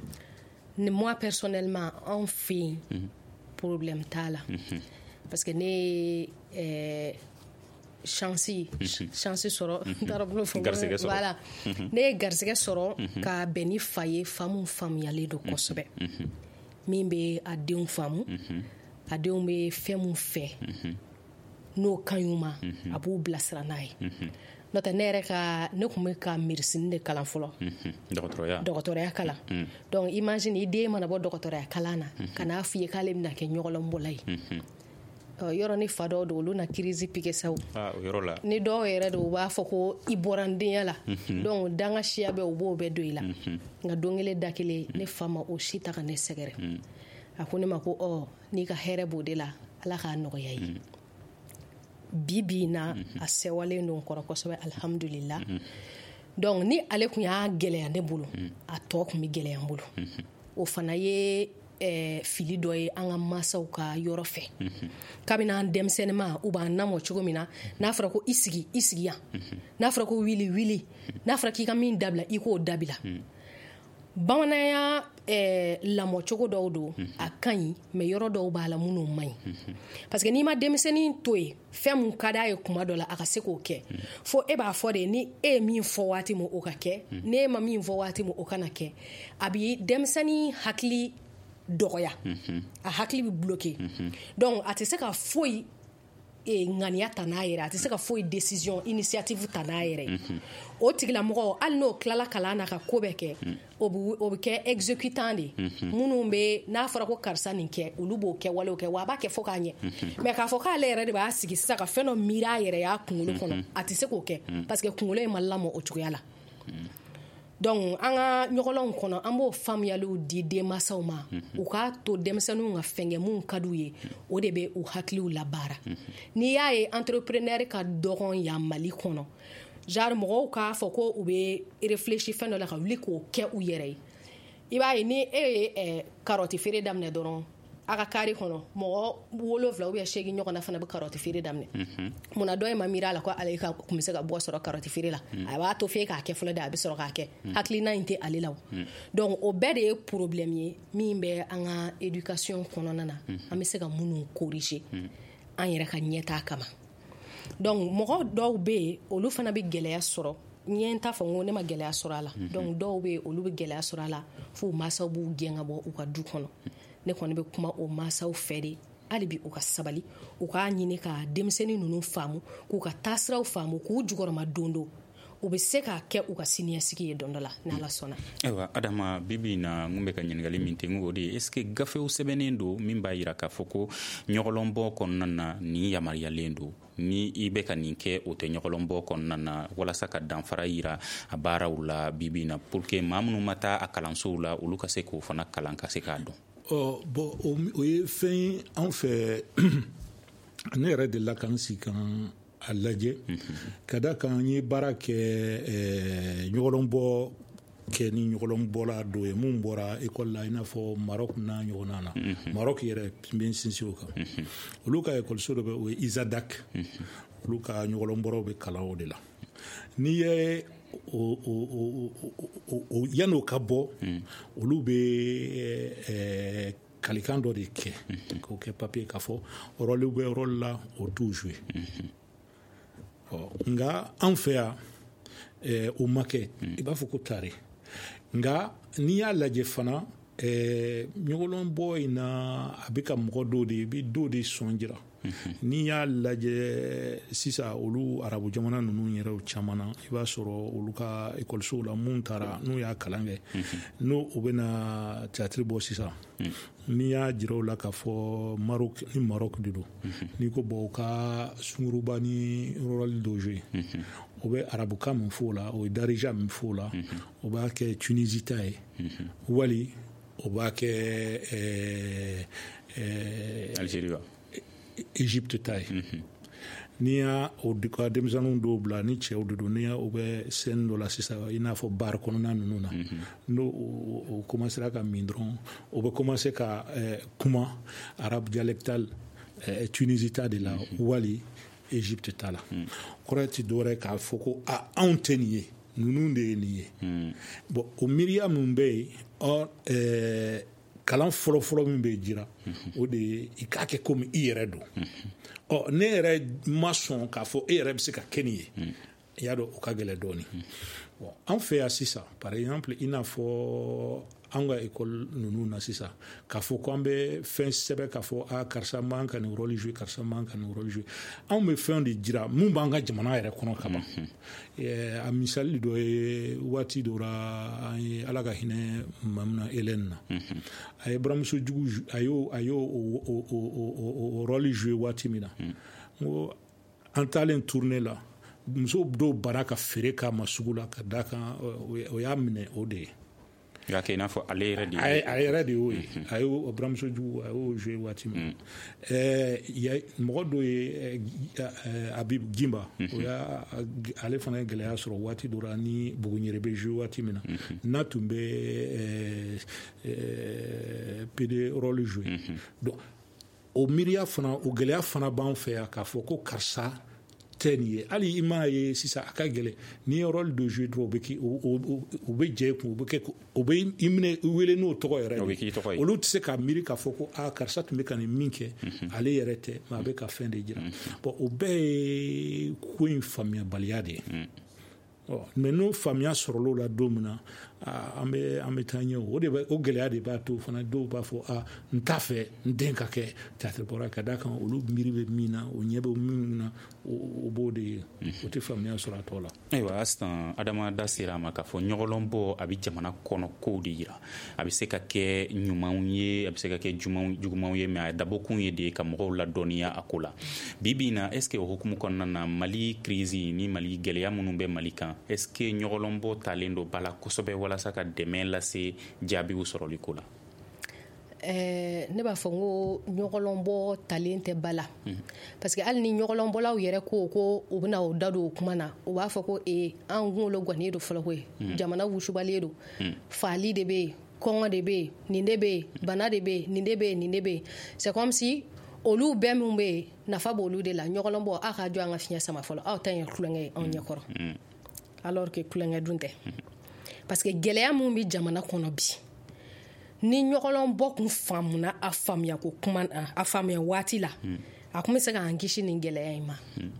moi personnellement en fait problème t'a la parce que ne euh, chance chance sɔrɔ voilà ne ye garisɛgɛ sɔrɔ ka bɛn ni fa ye fa min faamuyalen don kosɛbɛ min bɛ a denw faamu a denw bɛ fɛn min fɛ n'o ka ɲi u ma a b'u bilasira n'a ye n'o tɛ ne yɛrɛ ka ne tun bɛ ka médecine de kalan fɔlɔ dɔgɔtɔrɔya dɔgɔtɔrɔya kalan donc imagine i den mana bɔ dɔgɔtɔrɔya kalan na ka n'a f'i ye k'ale bɛna kɛ ɲɔgɔlɔnbɔla ye yɔrɔ ni fa dɔw don olu na crise piqué sa o yɔrɔ la ni dɔw yɛrɛ don u b'a fɔ ko i bɔra n denya la donc danga siya bɛ u b'o bɛɛ don i la nka don kelen da kelen ne fa ma o si ta ka ne sɛgɛrɛ a ko ne ma ko ɔ n'i ka hɛrɛ b'o de la ala k'a nɔgɔya ye bi bi na a sɛwalen don kɔrɔ kosɛbɛ alhamdulillah donc ni ale kun y'a gɛlɛya ne bolo a tɔ kun bɛ gɛlɛya n bolo o fana ye fili dɔ ye an ka masaw ka yɔrɔ fɛ kabini an denmisɛnnin ma u b'an lamɔ cogo min na n'a fɔra ko i sigi i sigi yan n'a fɔra ko wili wili n'a fɔra k'i ka min dabila i k'o dabila bamananya lamɔ cogo dɔw don a ka ɲi mais yɔrɔ dɔw b'a la minnu man ɲi parce que n'i ma denmisɛnnin to yen fɛn mun ka d'a ye kuma dɔ la a ka se k'o kɛ fo e b'a fɔ de ni e ye min fɔ waati min o ka kɛ ni e ma min fɔ waati min o kana kɛ a bi denmisɛnnin hakili dɔgɔya a hakili bɛ bloqué donc a tɛ se ka foyi ŋaniya ta n'a yɛrɛ a tɛ se ka foyi décision initiative ta n'a yɛrɛ o tigilamɔgɔ hali n'o tilala kalan na ka ko bɛɛ kɛ o bɛ kɛ exécutant de minnu bɛ n'a fɔra ko karisa nin kɛ olu b'o kɛ walew kɛ wa a b'a kɛ fo k'a ɲɛ mais k'a fɔ k'ale yɛrɛ de b'a sigi sisan ka fɛn dɔ miiri a yɛrɛ y'a kunkolo kɔnɔ a tɛ se k'o kɛ parce que kunkolo in ma lamɔ o cogoya la donc an ka ɲɔgɔnlɔnw kɔnɔ an b'o faamuyaliw di denmansaw ma u k'a to denmisɛnninw ka fɛnkɛ mun ka d'u ye o de bɛ u hakiliw labaara n'i y'a ye entrepreneur ka dɔgɔn yan Mali kɔnɔ genre mɔgɔw k'a fɔ ko u bɛ réfléchir fɛn dɔ la ka wuli k'o kɛ u yɛrɛ ye i b'a ye ni e ye carotte feere daminɛ dɔrɔn a ka carré kɔnɔ mɔgɔ wolonwula ou bien seegin ɲɔgɔn na fana bɛ carotte feere daminɛ munna dɔ in ma miiri a la ko ale ka kun bɛ se ka bɔ sɔrɔ carotte feere la a b'a to f'e k'a kɛ fɔlɔ de a bɛ sɔrɔ k'a kɛ hakilina in tɛ ale la o donc o bɛɛ de ye problème ye min bɛ an ka éducation kɔnɔna na an bɛ se ka minnu corriger an yɛrɛ ka ɲɛtaa kama donc mɔgɔ dɔw bɛ yen olu fana bɛ gɛlɛya sɔrɔ n ye n t'a fɔ n ko ne ma gɛlɛya sɔrɔ a la donc dɔw bɛ yen olu bɛ gɛlɛya sɔrɔ a la fo mansaw b'u gɛn ka bɔ u ka du kɔnɔ ne kɔni bɛ kuma o mansaw fɛ de hali bi u ka sabali u k'a ɲini ka denmisɛnnin ninnu faamu k'u ka taasiraw faamu k'u jukɔrɔma don don u bɛ se k'a kɛ u ka siniɲɛsigi ye don dɔ la ni Ala sɔnna. Ayiwa Adama bibi na n bɛ ka ɲininkali min tɛ n ko o de ye est-ce que gafew sɛbɛnnen don min b'a jira k'a fɔ ko ɲɔgɔlɔnbɔ kɔnɔna na nin yamaruyalen don ni i bɛ ka nin kɛ o tɛ ɲɔgɔlɔnbɔ kɔnɔna na walasa ka danfara yira a baaraw la bibi na pour que maa minnu ma taa a kalansow la olu ka se k'o fana kalan ka se k'a dɔn. ɔ bɔn o ye fɛn ye anw fɛ ne yɛrɛ delila ka n sigi kan a lajɛ ka da kan n ye baara kɛ ɲɔgɔlɔnbɔ kɛ ni ɲɔgɔlɔnbɔla dɔ ye mun bɔra école la i n'a fɔ Maroc n'a ɲɔgɔnna na Maroc yɛrɛ n bɛ n sinsin o kan olu ka école so dɔ bɛ o ye ISADAC olu ka ɲɔgɔlɔnbɔlaw bɛ kalan o de la n'i ye yan'o ka bɔ olu bɛ kalikan dɔ de kɛ k'o kɛ papier k'a fɔ rôle bɛ rôle la o t'u jouer nka an fɛ yan o ma kɛ i b'a fɔ ko tare nka n'i y'a lajɛ fana ɲɔgɔlɔnbɔ in na a bɛ ka mɔgɔ dɔw de i bɛ dɔw de sɔn jira n'i y'a lajɛ sisan olu arabu jamana ninnu yɛrɛw caman na i b'a sɔrɔ olu ka ekɔlisow la mun taara n'u y'a kalan kɛ n'o u bɛna théâtre bɔ sisan n'i y'a jira u la k'a fɔ Maroc ni Maroc de don n'i ko bɔn u ka sunguruba ni rôle dɔ jouer o bɛ arabukan min fɔ o la o ye darija min fɔ o la o b'a kɛ Tunisie ta ye wali o b'a kɛ Algérie Égypte ta ye n'i y'a o ka denmisɛnninw dɔw bila ni cɛw de don n'i y'a o bɛ scène dɔ la sisan i n'a fɔ bar kɔnɔna ninnu na n'o o commencera ka min dɔrɔn o bɛ commencer ka kuma arabe dialectal Tunisie ta de la wali Égypte ta la kɔrɔ tɛ dɔwɛrɛ k'a fɔ ko a anw tɛ nin ye ninnu de ye nin ye bon o miiriya min bɛ yen ɔ kalan fɔlɔfɔlɔ min bɛ jira o de ye i k'a kɛ komi i yɛrɛ don ɔ ne yɛrɛ ma sɔn k'a fɔ e yɛrɛ bɛ se ka kɛ nin ye i y'a dɔn o ka gɛlɛn dɔɔnin bon an fɛ yan sisan par exemple i n'a fɔ an ka école ninnu na sisan k'a fɔ ko an bɛ fɛn sɛbɛn k'a fɔ a karisa man ka nin rôle jouer karisa man ka nin rôle jouer anw bɛ fɛn de jira mun b'an ka jamana yɛrɛ kɔnɔ kaban a misali dɔ ye waati dɔ la an ye ala ka hinɛ Mamuna Hélène na a ye buramuso jugu a y'o a y'o o rôle jouer waati min na n ko an taalen tournée la muso dɔw banna ka feere k'a ma sugu la ka d'a kan o y'a minɛ o de ye nka kɛ i n'a fɔ ale yɛrɛ de ye a yɛrɛ de y'o ye a y'o buramuso jugu a y'o joué waati min mɔgɔ dɔ ye Habib Gimba o y'a ale fana ye gɛlɛya sɔrɔ waati dɔ la ni Bugunyɛrɛ bɛ joué waati min na n'a tun bɛ P D rôle joué donc o miiriya fana o gɛlɛya fana b'an fɛ yan k'a fɔ ko karisa tɛ nin ye hali i m'a ye sisan a ka gɛlɛn n'i ye rôle de jouer dɔrɔn o bɛ k'i o bɛ jɛ kun o bɛ kɛ o bɛ i minɛ i wele n'o tɔgɔ yɛrɛ ye olu tɛ se ka miiri k'a fɔ ko aa karisa tun bɛ ka nin min kɛ ale yɛrɛ tɛ mɛ a bɛ ka fɛn de jira bon o bɛɛ ye ko in faamuyabaliya de ye mɛ n'o faamuya sɔrɔla o la don min na an bɛ an bɛ taa ɲɛ o de bɛ o gɛlɛya de b'a to fana dɔw b'a fɔ a n t'a fɛ n den ka kɛ théâtre bɔra ka d'a kan olu miiri bɛ min na o ɲɛ bɛ min na o b'o de ye o tɛ faamuya sɔrɔ a tɔ la. ayiwa sisan Adama da sera a ma k'a fɔ ɲɔgɔlɔnbɔ a bɛ jamana kɔnɔ kow de yira a bɛ se ka kɛ ɲumanw ye a bɛ se ka kɛ jugumanw ye mɛ a dabɔkun ye de ka mɔgɔw ladɔnniya a ko la bi bi in na est ce que o hukumu kɔnɔna na Mali crise ni Mali gɛlɛya minnu bɛ Mali kan est ce que ɲɔgɔlɔnbɔ talen don ba la kosɛbɛ walasa ka dɛmɛ lase jaabiw sɔrɔli ko la. ɛɛ ne b'a fɔ n ko ɲɔgɔlɔnbɔ talen tɛ ba la parce que hali ni ɲɔgɔlɔnbɔlaw yɛrɛ ko ko u bɛna o da don o kuma na u b'a fɔ ko ee an kunkolo gannen don fɔlɔ koyi jamana wusubalen don faali de bɛ yen kɔngɔ de bɛ yen nin de bɛ yen bana de bɛ yen nin de bɛ yen nin de bɛ yen c'est comme si olu bɛɛ min bɛ yen nafa b'olu de la ɲɔgɔlɔnbɔ aw ka jɔ an ka fiɲɛ sama fɔlɔ aw ta ye kulonkɛ ye anw ɲɛkɔrɔ alors que kulonkɛ dun tɛ parce que gɛlɛya min bɛ jamana kɔnɔ bi ni ɲɔgɔlɔnbɔ kun faamuna a faamuya ko kuma a faamuya waati la a kun bɛ se k'an kisi nin gɛlɛya in ma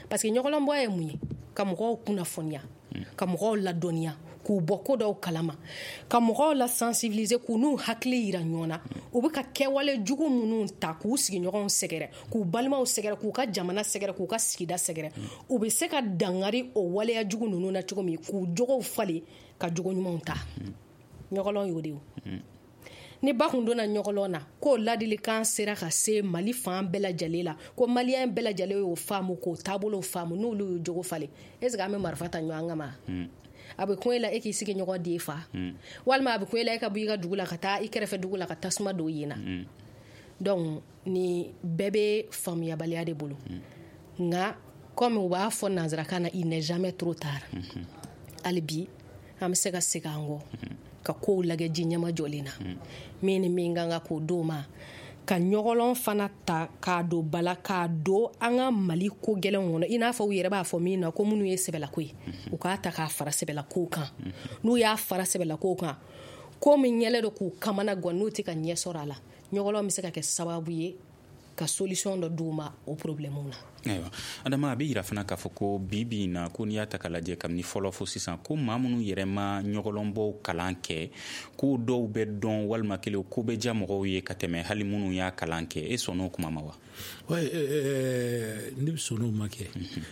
parce que ɲɔgɔlɔnbɔ ye mun ye ka mɔgɔw kunnafoniya ka mɔgɔw ladɔnniya k'u bɔ ko dɔw kalama ka mɔgɔw la sensibiliser k'u n'u hakili yira ɲɔgɔn na u bɛ ka kɛwale jugu minnu ta k'u sigiɲɔgɔnw sɛgɛrɛ k'u balimaw sɛgɛrɛ k'u ka jamana sɛgɛrɛ k'u ka sigida sɛgɛrɛ u bɛ se ka dangari o waleya jugu ninnu na cogo min k'u jogow falen ka jogo ɲumanw ta ɲɔgɔlɔn y'o de ye ni ba kun donna ɲɔgɔlɔn na k'o ladilikan sera ka se Mali fan bɛɛ lajɛlen la ko maliyɛn bɛɛ lajɛlen y'o faamu k'o taabolo faamu n'olu y'u jogo falen est ce que an bɛ marifa ta ɲɔgɔn kan ma a bɛ kun e la e k'i sigi ɲɔgɔn den fa walima a bɛ kun e la e ka bɔ i ka dugu la ka taa i kɛrɛfɛ dugu la ka tasuma dɔw yen na donc ni bɛɛ bɛ faamuyabaliya de bolo nka comme u b'a fɔ nanzarakan na il n'est jamais trop tard hali bi an bɛ se ka segin an kɔ ka kow lagɛ ji ɲɛma jɔlen na min ni min kan ka k'o d'o ma ka ɲɔgɔlɔn fana ta k'a don bala k'a don an ka Mali ko gɛlɛnw kɔnɔ i n'a fɔ u yɛrɛ b'a fɔ min na ko minnu ye sɛbɛlako ye u k'a ta k'a fara sɛbɛlakow kan n'u y'a fara sɛbɛlakow kan ko min ɲɛlen don k'u kamana gan n'u tɛ ka ɲɛ sɔrɔ a la ɲɔgɔlɔn bɛ se ka kɛ sababu ye ka solution dɔ d'u ma o problèmew na. Ayiwa Adama a bɛ yira fana k'a fɔ ko bi bi in na ko n'i y'a ta k'a lajɛ kabini fɔlɔ fo sisan ko maa minnu yɛrɛ ma ɲɔgɔlɔnbɔw kalan kɛ ko dɔw bɛ dɔn walima kelen ko bɛ diya mɔgɔw ye ka tɛmɛ hali minnu y'a kalan kɛ e sɔnn'o kuma ma wa? Oui, ne bɛ sɔn n'o ma kɛ.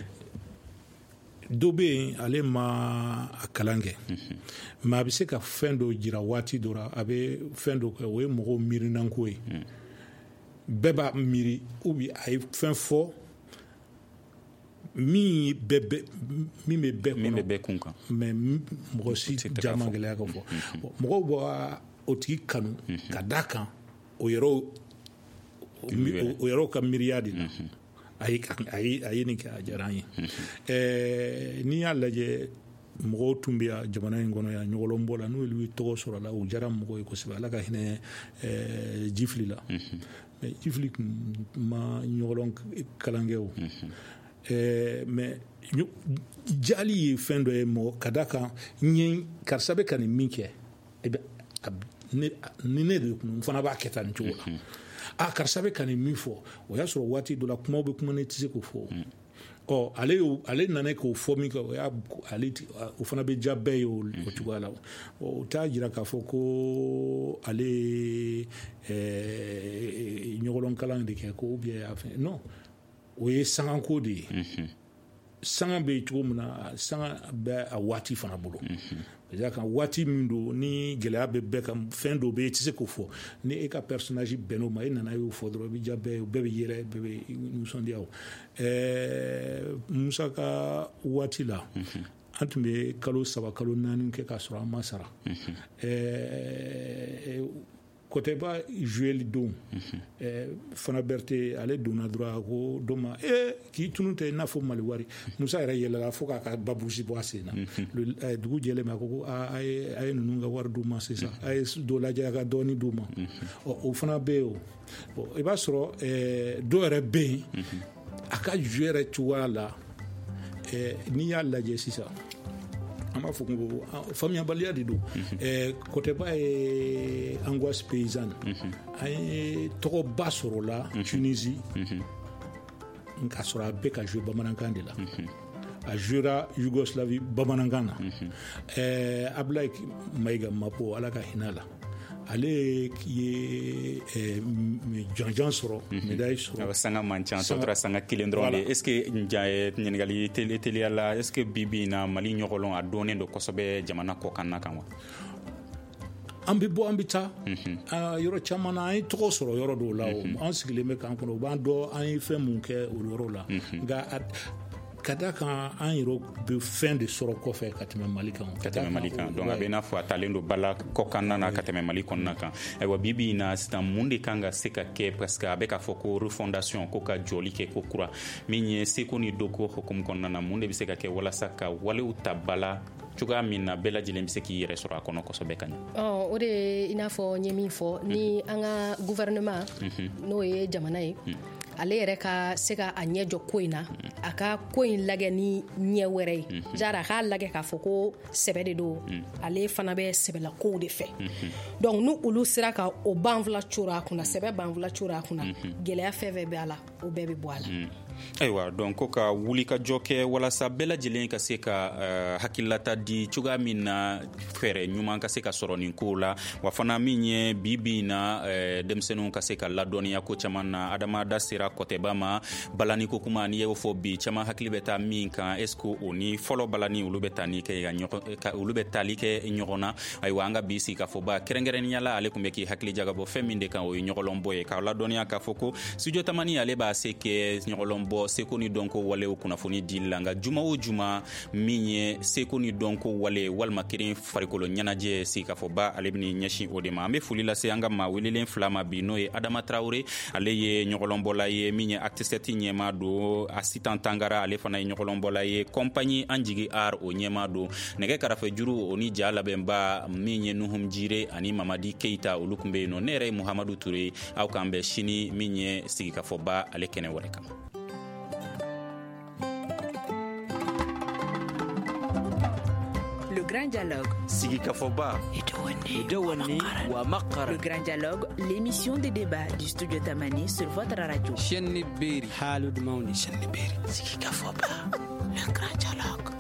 Dɔ bɛ yen ale ma a kalan kɛ mais a bɛ se ka fɛn dɔ jira waati dɔ la a bɛ fɛn dɔ kɛ o ye mɔgɔw miirinanko ye bɛɛ b'a miiri ou bien a ye fɛn fɔ min bɛ min bɛ bɛɛ min bɛ bɛɛ kun kan mais mɔgɔ si jama gɛlɛya ka fɔ mɔgɔw bɔ o tigi kanu ka da kan o yɔrɔ o yɔrɔ ka miiriya de la a ye a ye nin kɛ a diyara an ye n'i y'a lajɛ mɔgɔw tun bɛ jamana in kɔnɔ yan ɲɔgɔlɔnbɔ la n'olu ye tɔgɔ sɔrɔ la o diyara mɔgɔw ye kosɛbɛ ala ka hinɛ Jifili la mais Jifili tun ma ɲɔgɔlɔn kalan kɛ o mais jali ye fɛn dɔ ye mɔgɔ ka da kan ɲɛ karisa bɛ ka nin min kɛ ni ne de kun fana b'a kɛ tan nin cogo la a karisa bɛ ka nin min fɔ o y'a sɔrɔ waati dɔ la kumaw bɛ kuma ne tɛ se k'o fɔ ɔ ale ale nana k'o fɔ min kɛ o y'a ale o fana bɛ diya bɛɛ ye o cogoya la o t'a jira k'a fɔ ko ale ɲɔgɔlɔn kalan de kɛ ko ou bien a fɛn non o ye sanganko de ye sanga bɛ yen cogo min na sanga bɛ a waati fana bolo ja kan waati min don ni gɛlɛya bɛ bɛɛ kan fɛn dɔ bɛ yen i tɛ se k'o fɔ ni e ka personnage bɛnn'o ma e nana y'o fɔ dɔrɔn i bɛ diya bɛɛ ye bɛɛ bɛ yɛrɛ bɛɛ bɛ nisɔndiya o Musa ka waati la an tun bɛ kalo saba kalo naani kɛ k'a sɔrɔ an ma sara Kotɛba joueli don Fana Berete ale donna dɔrɔn a ko dɔ ma ee k'i tunu tɛ i n'a fɔ Mali wari Musa yɛrɛ yɛlɛla fo k'a ka babusi bɔ a sen na dugu jɛlen ma a ko ko a ye ninnu ka wari d'u ma sisan a ye dɔ lajɛ a ka dɔɔni d'u ma o fana bɛ yen o i b'a sɔrɔ dɔ yɛrɛ bɛ yen a ka jeu yɛrɛ cogoya la n'i y'a lajɛ sisan an b'a fɔ ko faamuyabaliya de don Kotɛba ye angoisse paysanne an ye tɔgɔba sɔrɔ la Tunisie k'a sɔrɔ a bɛ ka jouer bamanankan de la a jouera Yougoslavie bamanankan na Ablaye Mayiga Mapo ala ka hinɛ la ale ye jɔnjɔn sɔrɔ médaille sɔrɔ sanga man ca tɔ tora sanga kelen dɔrɔn de est ce que ɲininkali teliya la est ce que bi bi in na Mali ɲɔgɔlɔn a dɔnnen don kosɛbɛ jamana kɔkan na kan wa an bɛ bɔ an bɛ taa yɔrɔ caman na an ye tɔgɔ sɔrɔ yɔrɔ dɔw la an sigilen bɛ k'an kɔnɔ u b'an dɔn an ye fɛn mun kɛ o yɔrɔ la nka ka da kan an yɛrɛ bɛ fɛn de sɔrɔ kɔfɛ ka tɛmɛ Mali kan ka tɛmɛ Mali kan donc a bɛ n'a fɔ a talen don bala kɔkan na ka tɛmɛ Mali kɔnɔna kan ayiwa bi bi in na sisan mun de kan ka se ka kɛ parce que a bɛ k'a fɔ ko refondation ko ka jɔli kɛ ko kura min ye seko ni dɔnko hukumu kɔnɔna na mun de bɛ se ka kɛ walasa ka walew ta bala cogoya min na bɛɛ lajɛlen bɛ se k'i yɛrɛ sɔrɔ a kɔnɔ kosɛbɛ ka ɲɛ o de i n'a fɔ n ye min fɔ ni an ka gouvernement n'o ye jamana ye ale yɛrɛ ka se ka a ɲɛ jɔ ko in na a ka ko in lagɛ ni ɲɛ wɛrɛ ye jara a k'a lagɛ k'a fɔ ko sɛbɛ de don ale fana bɛ sɛbɛla kow de fɛ donc ni olu sera ka o banfula cora a kunna sɛbɛ banfula cora a kunna gɛlɛya fɛn fɛn bɛ a la o bɛɛ bɛ bɔ a la ayiwa donc ko ka wuli ka jɔ kɛ walasa bɛɛ lajɛlen ka se ka uh, hakililata di cogoya min na fɛɛrɛ ɲuman ka se ka sɔrɔ nin ko la wa fana min ye bibi na uh, denmisɛnninw ka se ka ladɔniya ko caman na adamada sera kɔtɛba ma balani ko kuma ni y'o fɔ bi caman hakili bɛ taa min kan est ce que o ni fɔlɔ balani olu bɛ taa ni kɛ ka olu bɛ tali kɛ ɲɔgɔn na ayiwa an ka bi sigi ka fɔ ba kɛrɛnkɛrɛnnenya la ale tun bɛ k'i hakili jagabɔ fɛn min de kan o ye ɲɔgɔlɔnbɔ ye k'a ladɔniya k'a fɔ ko studio tamani ale b'a se kɛ ɲɔgɔlɔnbɔ seko ni dɔnko walew kunnafoni dili la nka juma o juma min ye seko ni dɔnko wale walima kelen farikolo ɲɛnajɛ sigi ka fɔ ba ale bɛni ɲɛsin o de ma an bɛ foli lase an ka maa welelen fila ma bi n'o ye adama tarawure ale ye ɲɔgɔlɔnbɔla ye min ye actisɛti ɲɛma don asitan tangara ale fana ye ɲɔgɔlɔnbɔla ye kɔnpanyi an jigi ar o ɲɛma don nɛgɛ karafe juru o ni ja labɛnba min ye nuhum jire ani mamadi keita olu kun bɛ yen nɔ ne yɛrɛ ye muhamadu ture aw k'an bɛn sini min ye sigi ka fɔ ba ale kɛnɛ wɛrɛ kan. Le Grand Dialogue. Sigi Kafoba. Le Grand Dialogue, l'émission de débat du studio Tamani sur votre radio. Shenni Beri. Sigi Kafoba. Le Grand Dialogue.